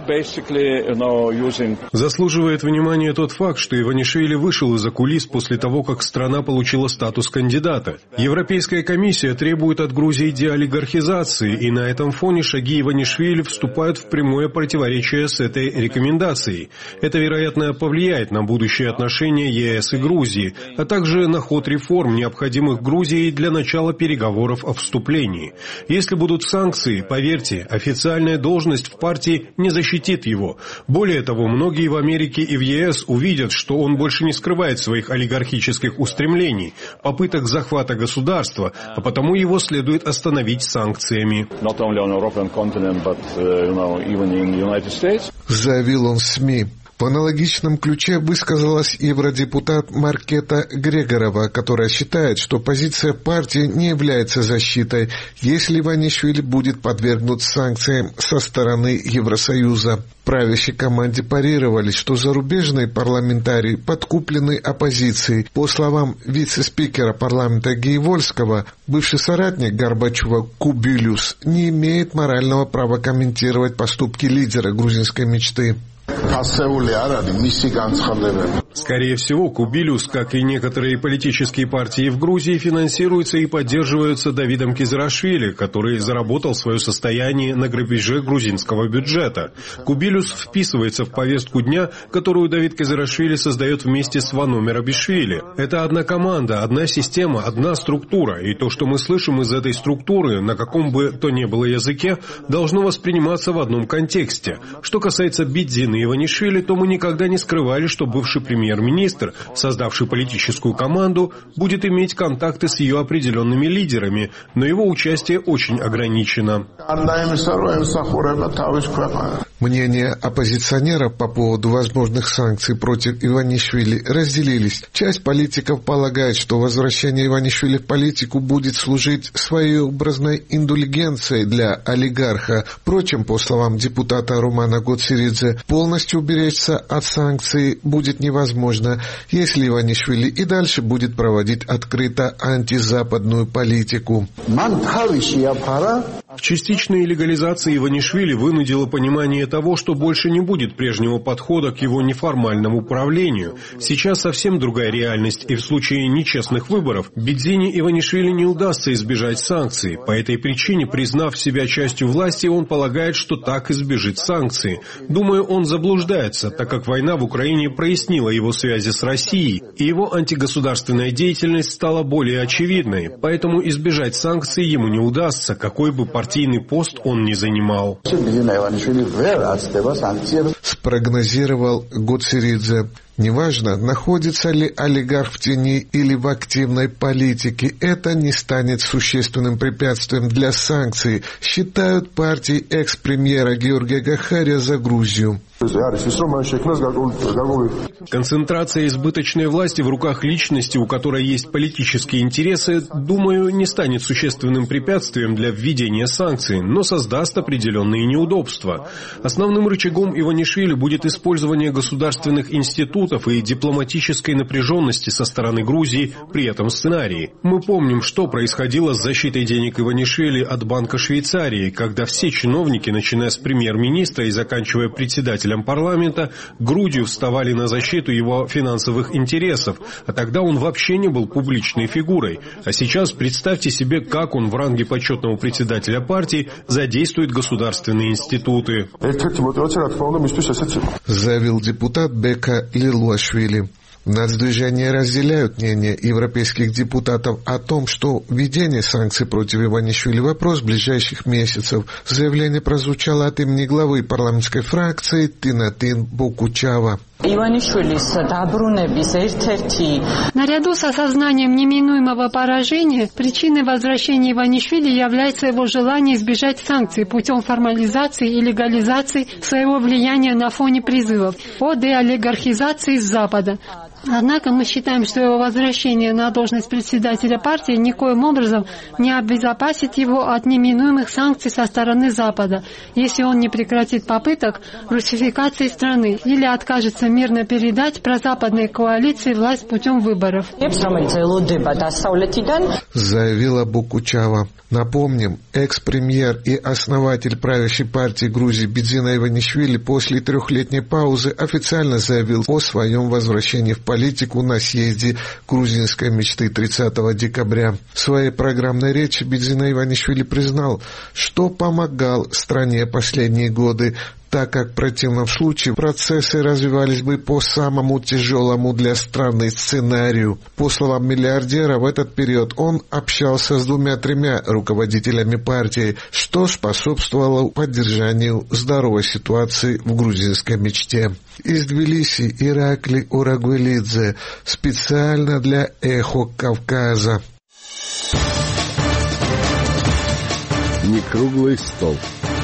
Заслуживает внимания тот факт, что Иванишвили вышел из-за кулис после того, как страна получила статус кандидата. Европейская комиссия требует от Грузии деолигархизации, и на этом фоне шаги Иванишвили вступают в прямое противоречие противоречия с этой рекомендацией. Это, вероятно, повлияет на будущие отношения ЕС и Грузии, а также на ход реформ, необходимых Грузии для начала переговоров о вступлении. Если будут санкции, поверьте, официальная должность в партии не защитит его. Более того, многие в Америке и в ЕС увидят, что он больше не скрывает своих олигархических устремлений, попыток захвата государства, а потому его следует остановить санкциями. Заявил он в СМИ. В аналогичном ключе высказалась евродепутат Маркета Грегорова, которая считает, что позиция партии не является защитой, если Иванишвили будет подвергнут санкциям со стороны Евросоюза. Правящей команде парировали, что зарубежные парламентарии подкуплены оппозицией. По словам вице-спикера парламента Гейвольского, бывший соратник Горбачева Кубилюс не имеет морального права комментировать поступки лидера грузинской мечты. Скорее всего, Кубилюс, как и некоторые политические партии в Грузии, финансируются и поддерживаются Давидом Кизарашвили, который заработал свое состояние на грабеже грузинского бюджета. Кубилюс вписывается в повестку дня, которую Давид Кизарашвили создает вместе с Вано Мерабишвили. Это одна команда, одна система, одна структура, и то, что мы слышим из этой структуры, на каком бы то ни было языке, должно восприниматься в одном контексте. Что касается Бидзины и Иванишвили, то мы никогда не скрывали, что бывший премьер-министр, создавший политическую команду, будет иметь контакты с ее определенными лидерами, но его участие очень ограничено. Мнения оппозиционеров по поводу возможных санкций против Иванишвили разделились. Часть политиков полагает, что возвращение Иванишвили в политику будет служить своеобразной индульгенцией для олигарха. Впрочем, по словам депутата Романа Гоциридзе, полностью уберечься от санкций будет невозможно, если Иванишвили и дальше будет проводить открыто антизападную политику. Частичная легализация Иванишвили вынудила понимание того, что больше не будет прежнего подхода к его неформальному управлению. Сейчас совсем другая реальность, и в случае нечестных выборов Бидзине Иванишвили не удастся избежать санкций. По этой причине, признав себя частью власти, он полагает, что так избежит санкций. Думаю, он заблуждается, так как война в Украине прояснила его связи с Россией, и его антигосударственная деятельность стала более очевидной. Поэтому избежать санкций ему не удастся, какой бы партийный пост он ни занимал. Спрогнозировал Гоциридзе. Неважно, находится ли олигарх в тени или в активной политике, это не станет существенным препятствием для санкций, считают партии экс-премьера Георгия Гахария за Грузию. Концентрация избыточной власти в руках личности, у которой есть политические интересы, думаю, не станет существенным препятствием для введения санкций, но создаст определенные неудобства. Основным рычагом Иванишвили будет использование государственных институтов и дипломатической напряженности со стороны Грузии при этом сценарии. Мы помним, что происходило с защитой денег Иванишвили от Банка Швейцарии, когда все чиновники, начиная с премьер-министра и заканчивая председателем парламента, грудью вставали на защиту его финансовых интересов, а тогда он вообще не был публичной фигурой. А сейчас представьте себе, как он в ранге почетного председателя партии задействует государственные институты. Заявил депутат Бека Лилуашвили. Нацдвижения разделяют мнение европейских депутатов о том, что введение санкций против Иванишвили – вопрос ближайших месяцев. Заявление прозвучало от имени главы парламентской фракции Тинатин Бокучава. Наряду с осознанием неминуемого поражения, причиной возвращения Иванишвили является его желание избежать санкций путем формализации и легализации своего влияния на фоне призывов о деолигархизации с Запада. Однако мы считаем, что его возвращение на должность председателя партии никоим образом не обезопасит его от неминуемых санкций со стороны Запада, если он не прекратит попыток русификации страны или откажется мирно передать прозападной коалиции власть путем выборов. Заявила Бокучава. Напомним, экс-премьер и основатель правящей партии Грузии Бидзина Иванишвили после трехлетней паузы официально заявил о своем возвращении в политику на съезде грузинской мечты 30 декабря. В своей программной речи Бидзина Иванишвили признал, что помогал стране последние годы, так как в противном случае процессы развивались бы по самому тяжелому для страны сценарию. По словам миллиардера, в этот период он общался с 2-3 руководителями партии, что способствовало поддержанию здоровой ситуации в грузинской мечте. Из Тбилиси Иракли Урагвелидзе специально для «Эхо Кавказа». Некруглый стол.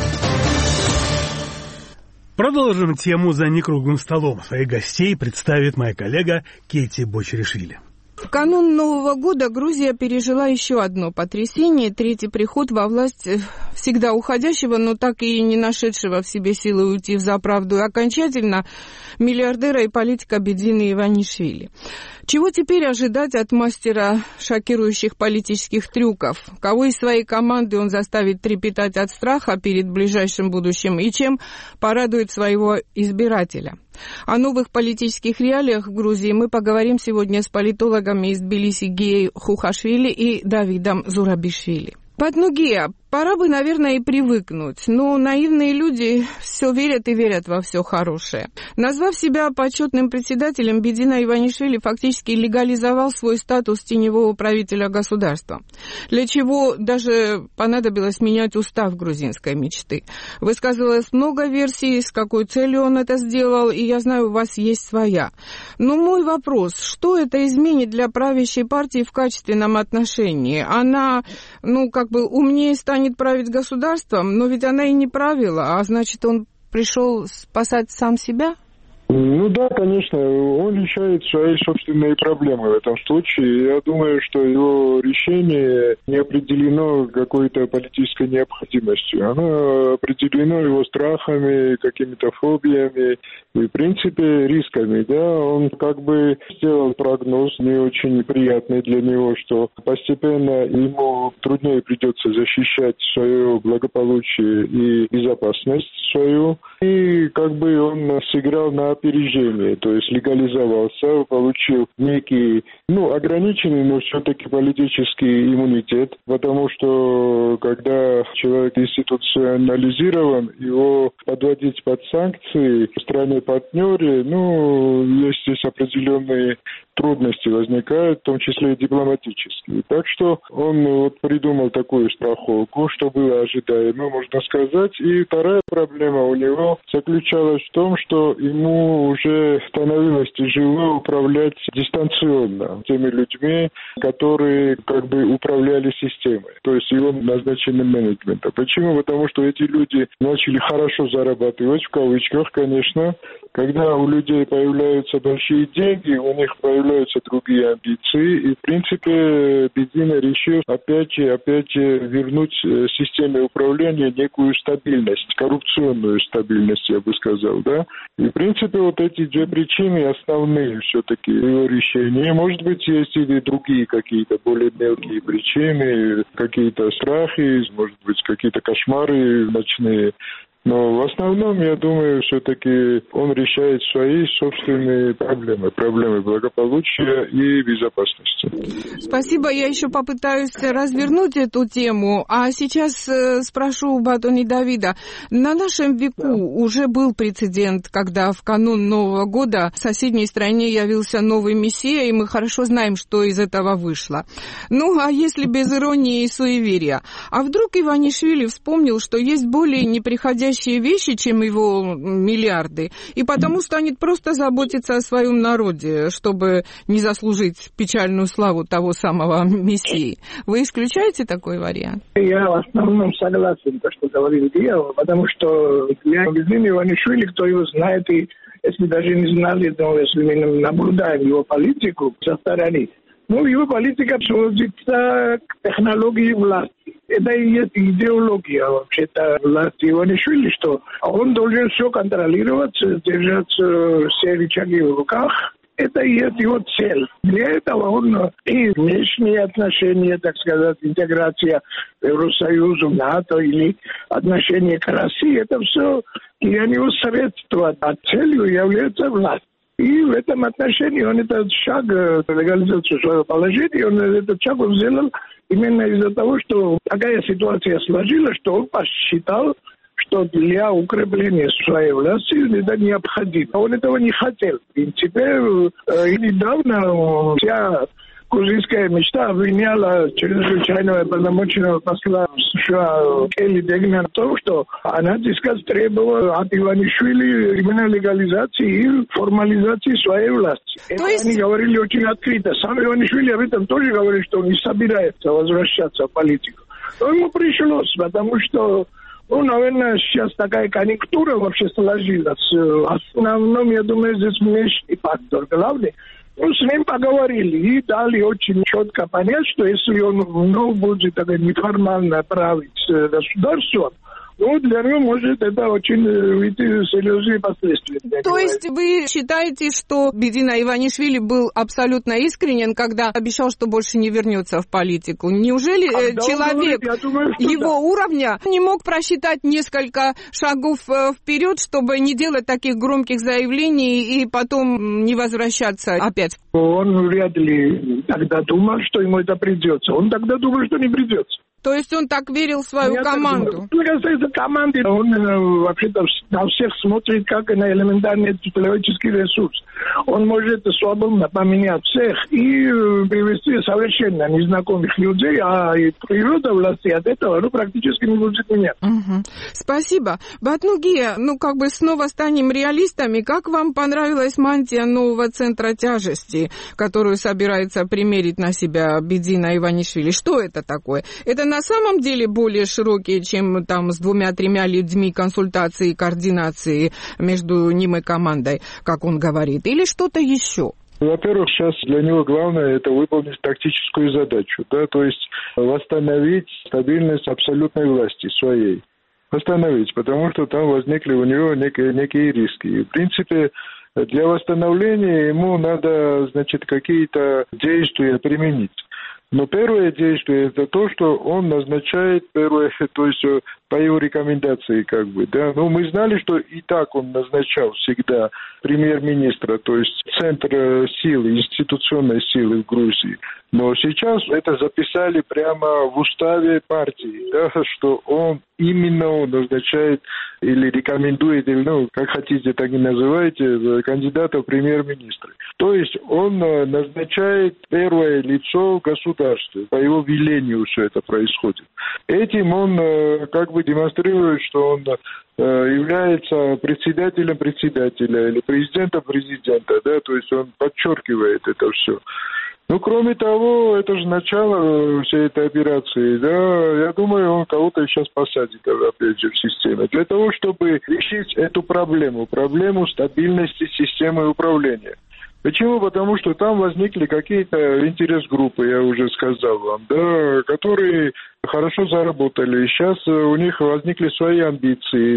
Продолжим тему за некруглым столом. Своих гостей представит моя коллега Кетти Бочеришвили. В канун Нового года Грузия пережила еще одно потрясение, третий приход во власть всегда уходящего, но так и не нашедшего в себе силы уйти взаправду окончательно миллиардера и политика Бедзины Иванишвили. Чего теперь ожидать от мастера шокирующих политических трюков? Кого из своей команды он заставит трепетать от страха перед ближайшим будущим и чем порадует своего избирателя? О новых политических реалиях в Грузии мы поговорим сегодня с политологами из Тбилиси Геей Хухашвили и Давидом Зурабишвили. Гея, пора бы, наверное, и привыкнуть, но наивные люди все верят и верят во все хорошее. Назвав себя почетным председателем, Бедзина Иванишвили фактически легализовал свой статус теневого правителя государства, для чего даже понадобилось менять устав грузинской мечты. Высказывалось много версий, с какой целью он это сделал, и я знаю, у вас есть своя. Но мой вопрос, что это изменит для правящей партии в качественном отношении? Она, умнее станет править государством, но ведь она и не правила, а значит, он пришел спасать сам себя? Да, конечно, он решает свои собственные проблемы в этом случае. Я думаю, что его решение не определено какой-то политической необходимостью. Оно определено его страхами, какими-то фобиями и, в принципе, рисками. Да, он сделал прогноз не очень приятный для него, что постепенно ему труднее придется защищать свое благополучие и безопасность свою. И он сыграл на опережение, то есть легализовался, получил некий, ограниченный, но все-таки политический иммунитет, потому что когда человек институционализирован, его подводить под санкции в стране-партнере, есть здесь определенные трудности возникают, в том числе и дипломатические. Так что он придумал такую страховку, что было ожидаемо, можно сказать. И вторая проблема у него заключалась в том, что ему уже становилось тяжело управлять дистанционно теми людьми, которые управляли системой, то есть его назначенным менеджментом. Почему? Потому что эти люди начали хорошо зарабатывать, в кавычках, конечно. Когда у людей появляются большие деньги, у них появляются другие амбиции, и, в принципе, Бедзина решил опять вернуть системе управления некую стабильность, коррупционную стабильность, я бы сказал, да. И, в принципе, эти две причины основные все-таки его решения. Может быть, есть и другие какие-то более мелкие причины, какие-то страхи, может быть, какие-то кошмары ночные. Но в основном, я думаю, все-таки он решает свои собственные проблемы благополучия и безопасности. Спасибо, я еще попытаюсь развернуть эту тему. А сейчас спрошу Батони Давида. На нашем веку уже был прецедент, когда в канун Нового года в соседней стране явился новый мессия, и мы хорошо знаем, что из этого вышло. А если без иронии и суеверия? А вдруг Иванишвили вспомнил, что есть более неприходящие вещи, чем его миллиарды, и потому станет просто заботиться о своем народе, чтобы не заслужить печальную славу того самого мессии. Вы исключаете такой вариант? Я в основном согласен, то, что говорил Гео, потому что для Бедзины Иванишвили, кто его знает, и если даже не знали, но если мы наблюдаем его политику со стороны, его политика сводится к технологии власти. Это и есть идеология вообще-то власти Иванишвили, что он должен все контролировать, держать все рычаги в руках. Это и есть его цель. Для этого он и внешние отношения, так сказать, интеграция в Евросоюз, в НАТО или отношения к России, это все для него средство, а целью является власть. И в этом отношении он этот шаг, легализацию своего положения, он этот шаг сделал именно из-за того, что такая ситуация сложилась, что он посчитал, что для укрепления своей власти это необходимо. Он этого не хотел. В принципе, недавно вся грузинская мечта обвиняла чрезвычайного полномочного посла США Келли Дегна в том, что она, так требовала от Иванишвили именно легализации и формализации своей власти. Это они говорили очень открыто. Сам Иванишвили об этом тоже говорит, что он не собирается возвращаться в политику. Но ему пришлось, потому что наверное, сейчас такая конъюнктура вообще сложилась. В основном, я думаю, здесь внешний фактор главный. С ним поговорили и дали очень четко понять, что если он будет неформально править государством, для него может это очень выйти серьезные последствия. То есть вы считаете, что Бедина Иванишвили был абсолютно искренен, когда обещал, что больше не вернется в политику? Неужели человек его уровня не мог просчитать несколько шагов вперед, чтобы не делать таких громких заявлений и потом не возвращаться опять? Он вряд ли тогда думал, что ему это придется. Он тогда думал, что не придется. То есть он так верил в свою команду? Мне кажется, это команда. Он вообще-то на всех смотрит как на элементарный человеческий ресурс. Он может свободно поменять всех и привести совершенно незнакомых людей, а и природа власти от этого практически не будет менять. Спасибо. Батнугия, снова станем реалистами. Как вам понравилась мантия нового центра тяжести, которую собирается примерить на себя Бедина Иванишвили? Что это такое? Это на самом деле более широкие, чем там с 2-3 людьми консультации и координации между ним и командой, как он говорит, или что-то еще? Во-первых, сейчас для него главное это выполнить тактическую задачу, то есть восстановить стабильность абсолютной власти своей. Восстановить, потому что там возникли у него некие риски. И, в принципе, для восстановления ему надо, какие-то действия применить. Но первое действие это то, что он назначает то есть по его рекомендации мы знали, что и так он назначал всегда премьер-министра, то есть центр силы, институционной силы в Грузии. Но сейчас это записали прямо в уставе партии, что он назначает или рекомендует, или, как хотите, так и называйте, кандидата в премьер-министры. То есть он назначает первое лицо в государстве, по его велению все это происходит. Этим он демонстрирует, что он является председателем председателя или президентом президента, то есть он подчеркивает это все. Кроме того, это же начало всей этой операции, я думаю, он кого-то сейчас посадит, опять же, в системе, для того, чтобы решить эту проблему стабильности системы управления. Почему? Потому что там возникли какие-то интерес-группы, я уже сказал вам, которые хорошо заработали. Сейчас у них возникли свои амбиции,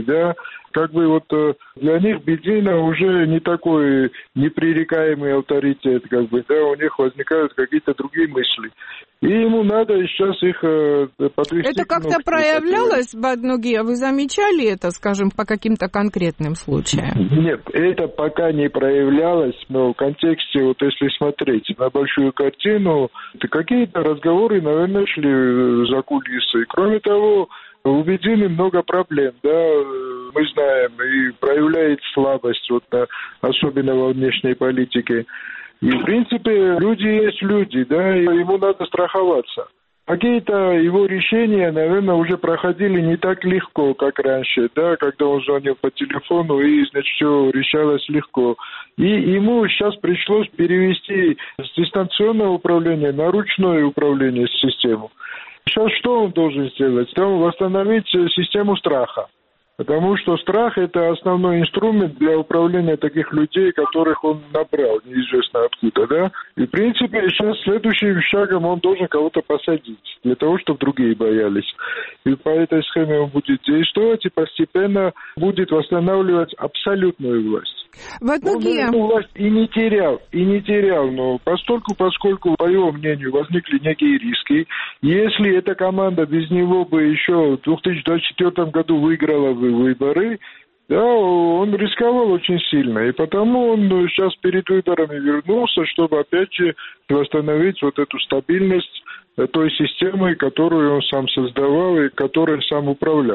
для них Бедина уже не такой непререкаемый авторитет, у них возникают какие-то другие мысли. И ему надо сейчас их подвести. Это как-то проявлялось, Батнугия? Вы замечали это, скажем, по каким-то конкретным случаям? Нет, это пока не проявлялось, но в контексте, если смотреть на большую картину, то какие-то разговоры, наверное, шли за кулисы. Кроме того, у Бедины много проблем, мы знаем, и проявляет слабость, особенно во внешней политике. И, в принципе, люди есть люди, и ему надо страховаться. Какие-то его решения, наверное, уже проходили не так легко, как раньше, когда он звонил по телефону, и, все решалось легко. И ему сейчас пришлось перевести с дистанционного управления на ручное управление систему. Сейчас что он должен сделать? Он восстановить систему страха. Потому что страх – это основной инструмент для управления таких людей, которых он набрал, неизвестно откуда, И, в принципе, сейчас следующим шагом он должен кого-то посадить, для того, чтобы другие боялись. И по этой схеме он будет действовать и постепенно будет восстанавливать абсолютную власть. Он эту власть и не терял, но поскольку, по его мнению, возникли некие риски, если эта команда без него бы еще в 2024 году выиграла выборы, он рисковал очень сильно, и потому он сейчас перед выборами вернулся, чтобы опять же восстановить эту стабильность той системы, которую он сам создавал и которой сам управлял.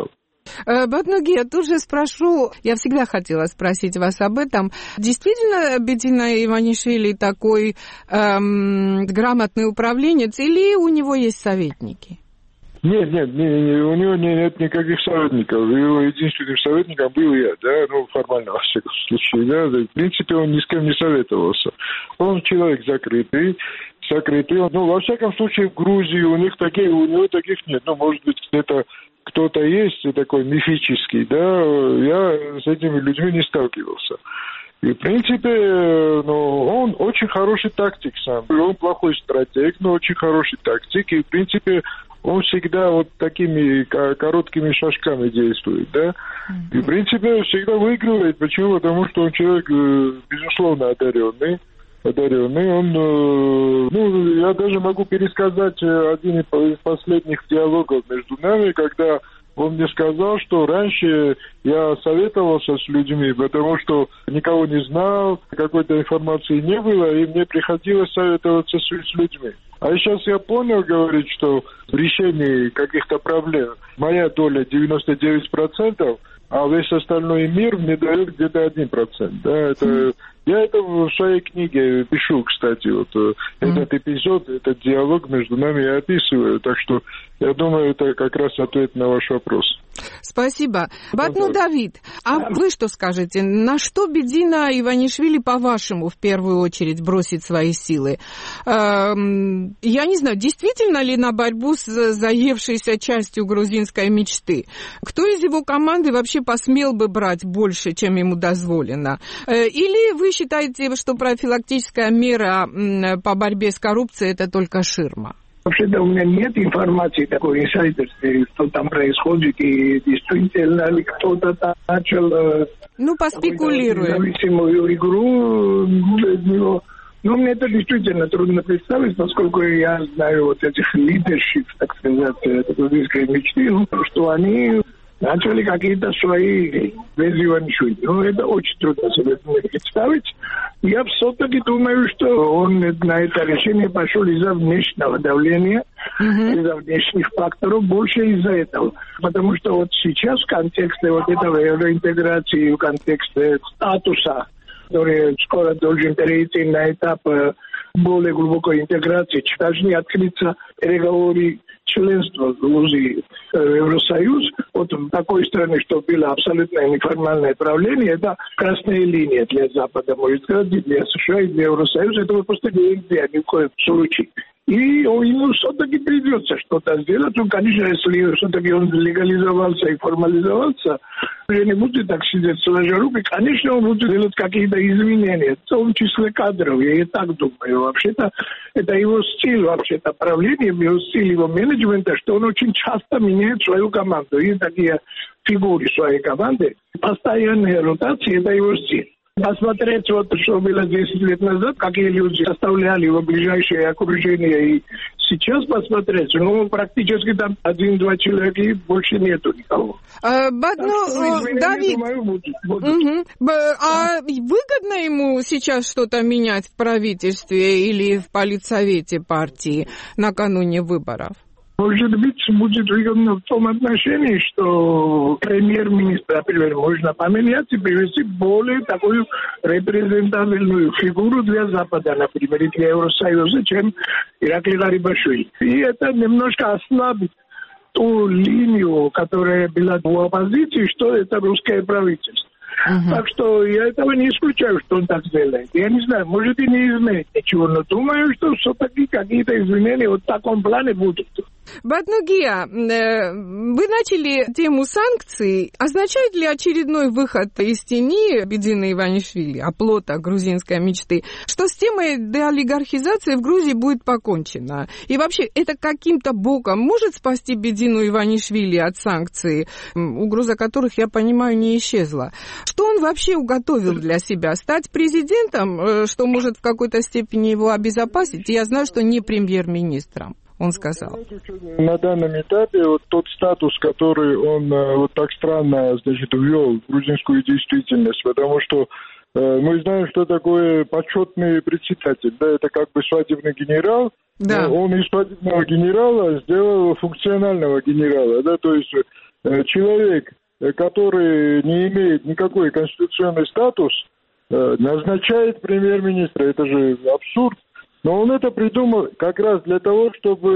Батнуги, я тут же спрошу, я всегда хотела спросить вас об этом. Действительно, Бедина Иванишвили такой грамотный управленец или у него есть советники? Нет, у него нет никаких советников. Его единственным советником был я, да, формально, во всяком случае, да. В принципе, он ни с кем не советовался. Он человек закрытый. Во всяком случае, в Грузии у него таких нет. Может быть, это кто-то есть такой мифический, да, я с этими людьми не сталкивался. И, в принципе, он очень хороший тактик сам. Он плохой стратег, но очень хороший тактик. И, в принципе, он всегда вот такими короткими шажками действует, да. И, в принципе, всегда выигрывает. Почему? Потому что он человек, безусловно, одаренный. Он, я даже могу пересказать один из последних диалогов между нами, когда он мне сказал, что раньше я советовался с людьми, потому что никого не знал, какой-то информации не было, и мне приходилось советоваться с людьми. А сейчас я понял, говорит, что в решении каких-то проблем моя доля 99%, а весь остальной мир мне дает где-то 1%. Да, я это в своей книге пишу, кстати, этот эпизод, этот диалог между нами я описываю, так что я думаю, это как раз ответ на ваш вопрос. Спасибо. Батну Давид, а вы что скажете? На что Бедина Иванишвили, по-вашему, в первую очередь бросит свои силы? Я не знаю, действительно ли на борьбу с заевшейся частью грузинской мечты? Кто из его команды вообще посмел бы брать больше, чем ему дозволено? Или вы считаете, что профилактическая мера по борьбе с коррупцией – это только ширма? Вообще-то у меня нет информации такой инсайдерской, что там происходит, и действительно ли кто-то там начал поспекулируем. Независимую игру без него. Мне это действительно трудно представить, поскольку я знаю вот этих лидершип, так сказать, грузинской мечты, что они начали какие-то свои без Иванишвили. Это очень трудно себе представить. Я все-таки думаю, что он на это решение пошел из-за внешнего давления, из-за внешних факторов, больше из-за этого. Потому что вот сейчас в контексте вот этого евроинтеграции, в контексте статуса, который скоро должен перейти на этап более глубокой интеграции, должны открыться переговоры членства Грузии в Евросоюз, вот в такой стране, что было абсолютно неформальное правление, это красная линия для Запада, может сказать, для США и для Евросоюза, этого просто нельзя ни в коем случае. И ему все-таки придется что-то сделать. Конечно, если все-таки он легализовался и формализовался, уже не будет так сидеть сложа руки. Конечно, он будет делать какие-то изменения, в том числе кадров. Я и так думаю. Вообще-то, это его стиль, вообще-то, правления, его стиль, его менеджмента, что он очень часто меняет свою команду. И такие фигуры своей команды. Постоянные ротации – это его стиль. Посмотреть, что было 10 лет назад, какие люди составляли его ближайшее окружение, и сейчас посмотреть, практически там 1-2 человека, и больше нету никого. Давид, а выгодно ему сейчас что-то менять в правительстве или в политсовете партии накануне выборов? Может быть, будет выгодно в том отношении, что премьер-министра, например, можно поменять и привести более такую репрезентативную фигуру для Запада, например, и для Евросоюза, чем Ираклий Гарибашвили. И это немножко ослабит ту линию, которая была в оппозиции, что это русское правительство. Так что я этого не исключаю, что он так сделает. Я не знаю, может и не изменит ничего, но думаю, что все-таки какие-то изменения в таком плане будут. Батнугия, вы начали тему санкций. Означает ли очередной выход из тени Бедины Иванишвили, оплота грузинской мечты, что с темой деолигархизации в Грузии будет покончено? И вообще, это каким-то боком может спасти Бедину Иванишвили от санкций, угроза которых, я понимаю, не исчезла? Что он вообще уготовил для себя? Стать президентом, что может в какой-то степени его обезопасить? Я знаю, что не премьер-министром. Он сказал. На данном этапе тот статус, который он так странно, ввел в грузинскую действительность, потому что мы знаем, что такое почетный председатель. Да, это как бы свадебный генерал. Да. Он из свадебного генерала сделал функционального генерала. Да, то есть человек, который не имеет никакой конституционный статус, назначает премьер-министра. Это же абсурд. Но он это придумал как раз для того,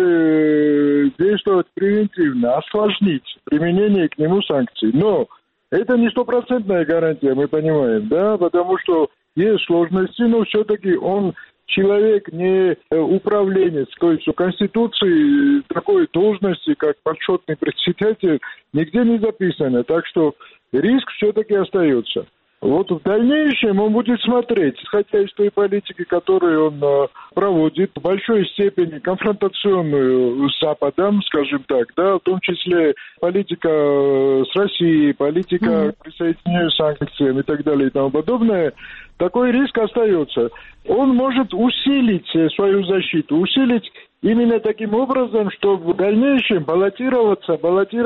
чтобы действовать превентивно, осложнить применение к нему санкций. Но это не стопроцентная гарантия, мы понимаем, да, потому что есть сложности, но все-таки он человек, не управленец. То есть в Конституции такой должности, как почетный председатель, нигде не записано. Так что риск все-таки остается. Вот в дальнейшем он будет смотреть, исходя из той политики, которую он проводит, в большой степени конфронтационную с Западом, скажем так, да, в том числе политика с Россией, политика присоединения к санкциям и так далее и тому подобное, такой риск остается. Он может усилить свою защиту, усилить именно таким образом, чтобы в дальнейшем баллотироваться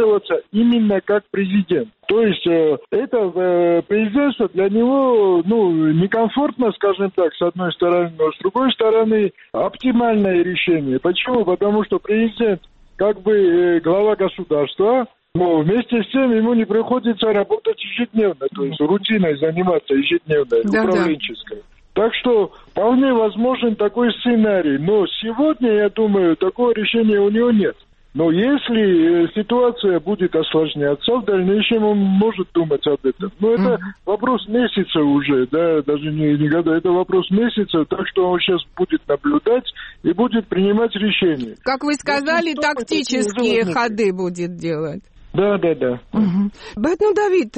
именно как президент. То есть это президентство для него некомфортно, скажем так, с одной стороны, но с другой стороны оптимальное решение. Почему? Потому что президент как бы глава государства, но вместе с тем ему не приходится работать ежедневно, то есть рутиной заниматься ежедневно, управленческой. Так что вполне возможен такой сценарий. Но сегодня, я думаю, такого решения у него нет. Но если ситуация будет осложняться, в дальнейшем он может думать об этом. Но это вопрос месяца уже, да, даже не года, это вопрос месяца, так что он сейчас будет наблюдать и будет принимать решения. Как вы сказали, тактические ходы будет делать. Да. Поэтому, Давид,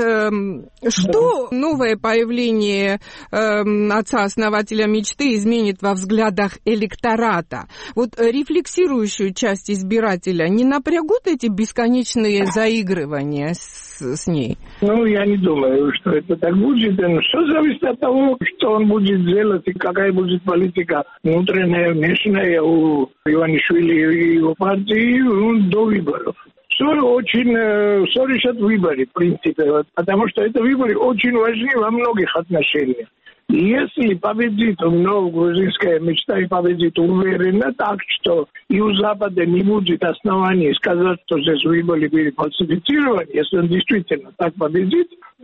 что новое появление отца-основателя мечты изменит во взглядах электората? Вот рефлексирующую часть избирателя не напрягут эти бесконечные заигрывания с ней? Я не думаю, что это так будет. Все зависит от того, что он будет делать и какая будет политика внутренняя, внешняя у Иванишвили и его партии до выборов. Все решат выборы, в принципе, потому что это выборы очень важны во многих отношениях. Если победит грузинская мечта и победит уверенно, так что и у Запада не будет оснований сказать, что здесь выборы были фальсифицированы, если он действительно так победит,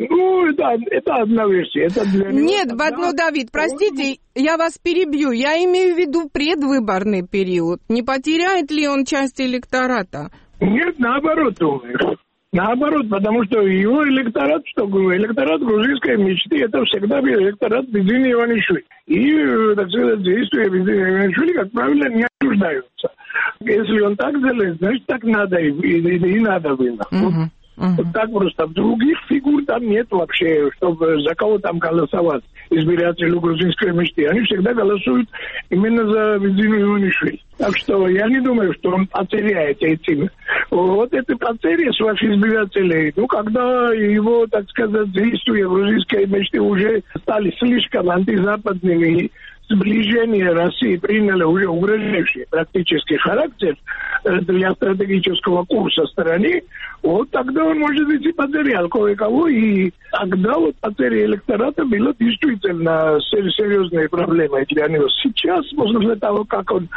это одна версия. Это для него. Нет, Давид, простите, я вас перебью. Я имею в виду предвыборный период. Не потеряет ли он часть электората? Нет, наоборот, думаю. Наоборот, потому что его электорат, электорат грузинской мечты, это всегда был электорат Бедзина Иванишвили. И, так сказать, действия Бедзина Иванишвили, как правило, не обсуждаются. Если он так делает, значит, так надо и надо было. Вот так просто. Других фигур там нет вообще, чтобы за кого там голосовать избирателю грузинской мечты. Они всегда голосуют именно за Бедзину Иванишвили. Так что я не думаю, что он потеряет этим. Вот это потеря своих избирателей, когда его, так сказать, действия грузинской мечты уже стали слишком антизападными, сближение России приняло уже угрожающий практически характер для стратегического курса страны, вот тогда он, может быть, и потерял кое-кого, и тогда вот потеря электората была действительно серьезной проблемой для него. Сейчас, после того, как он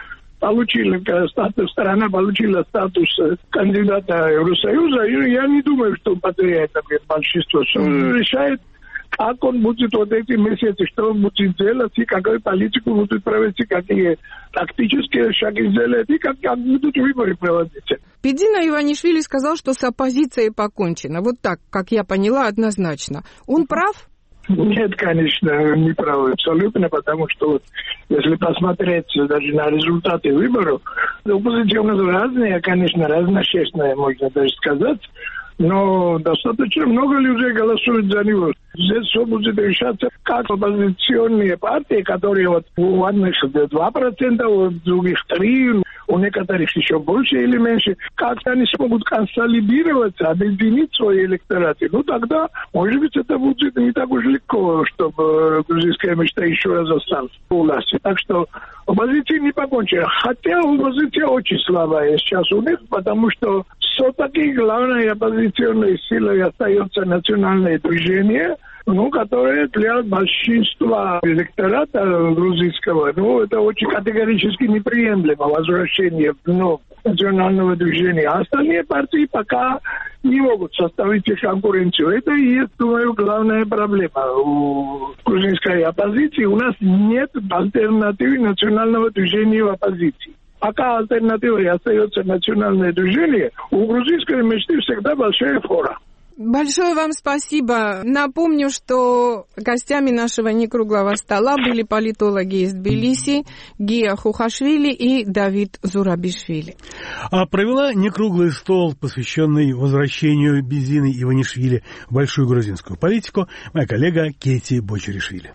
страна получила статус кандидата Евросоюза, я не думаю, что он потеряет такое большинство. Он решает, как он будет вот эти месяцы, что он будет делать, и какую политику будет провести, какие тактические шаги сделать, и как будут выборы проводиться. Бедзина Иванишвили сказал, что с оппозицией покончено. Вот так, как я поняла, однозначно. Он прав? Нет, конечно, не прав абсолютно, потому что вот, если посмотреть даже на результаты выборов, оппозиция у нас разная, конечно, разношерстная, можно даже сказать, но достаточно много людей голосуют за него. Здесь все будет решаться, как оппозиционные партии, которые вот у одних 2%, у других 3%, у некоторых еще больше или меньше, как они смогут консолидироваться, объединить свои электораты. Тогда, может быть, это будет не так уж легко, чтобы грузинская мечта еще раз осталась у власти. Так что оппозиция не покончена. Хотя оппозиция очень слабая сейчас у них, потому что все-таки главной оппозиционной силой остается национальное движение, которое для большинства электората грузинского, это очень категорически неприемлемо возвращение национального движения. А остальные партии пока не могут составить конкуренцию. Это и есть, думаю, главная проблема у грузинской оппозиции. У нас нет альтернативы национального движения в оппозиции. Пока альтернативой остается национальное движение, у грузинской мечты всегда большая фора. Большое вам спасибо. Напомню, что гостями нашего некруглого стола были политологи из Тбилиси Гия Хухашвили и Давид Зурабишвили. А провела некруглый стол, посвященный возвращению Бизины Иванишвили в большую грузинскую политику, моя коллега Кети Бочеришвили.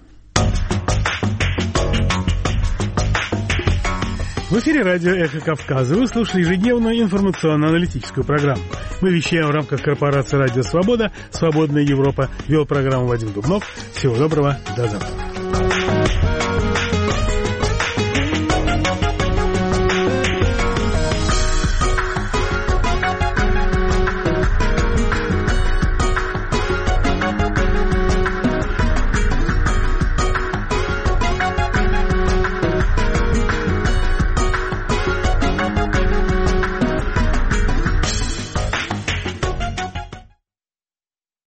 В эфире радио «Эхо Кавказа». Вы слушали ежедневную информационно-аналитическую программу. Мы вещаем в рамках корпорации «Радио Свобода», «Свободная Европа». Вел программу Вадим Дубнов. Всего доброго. До завтра.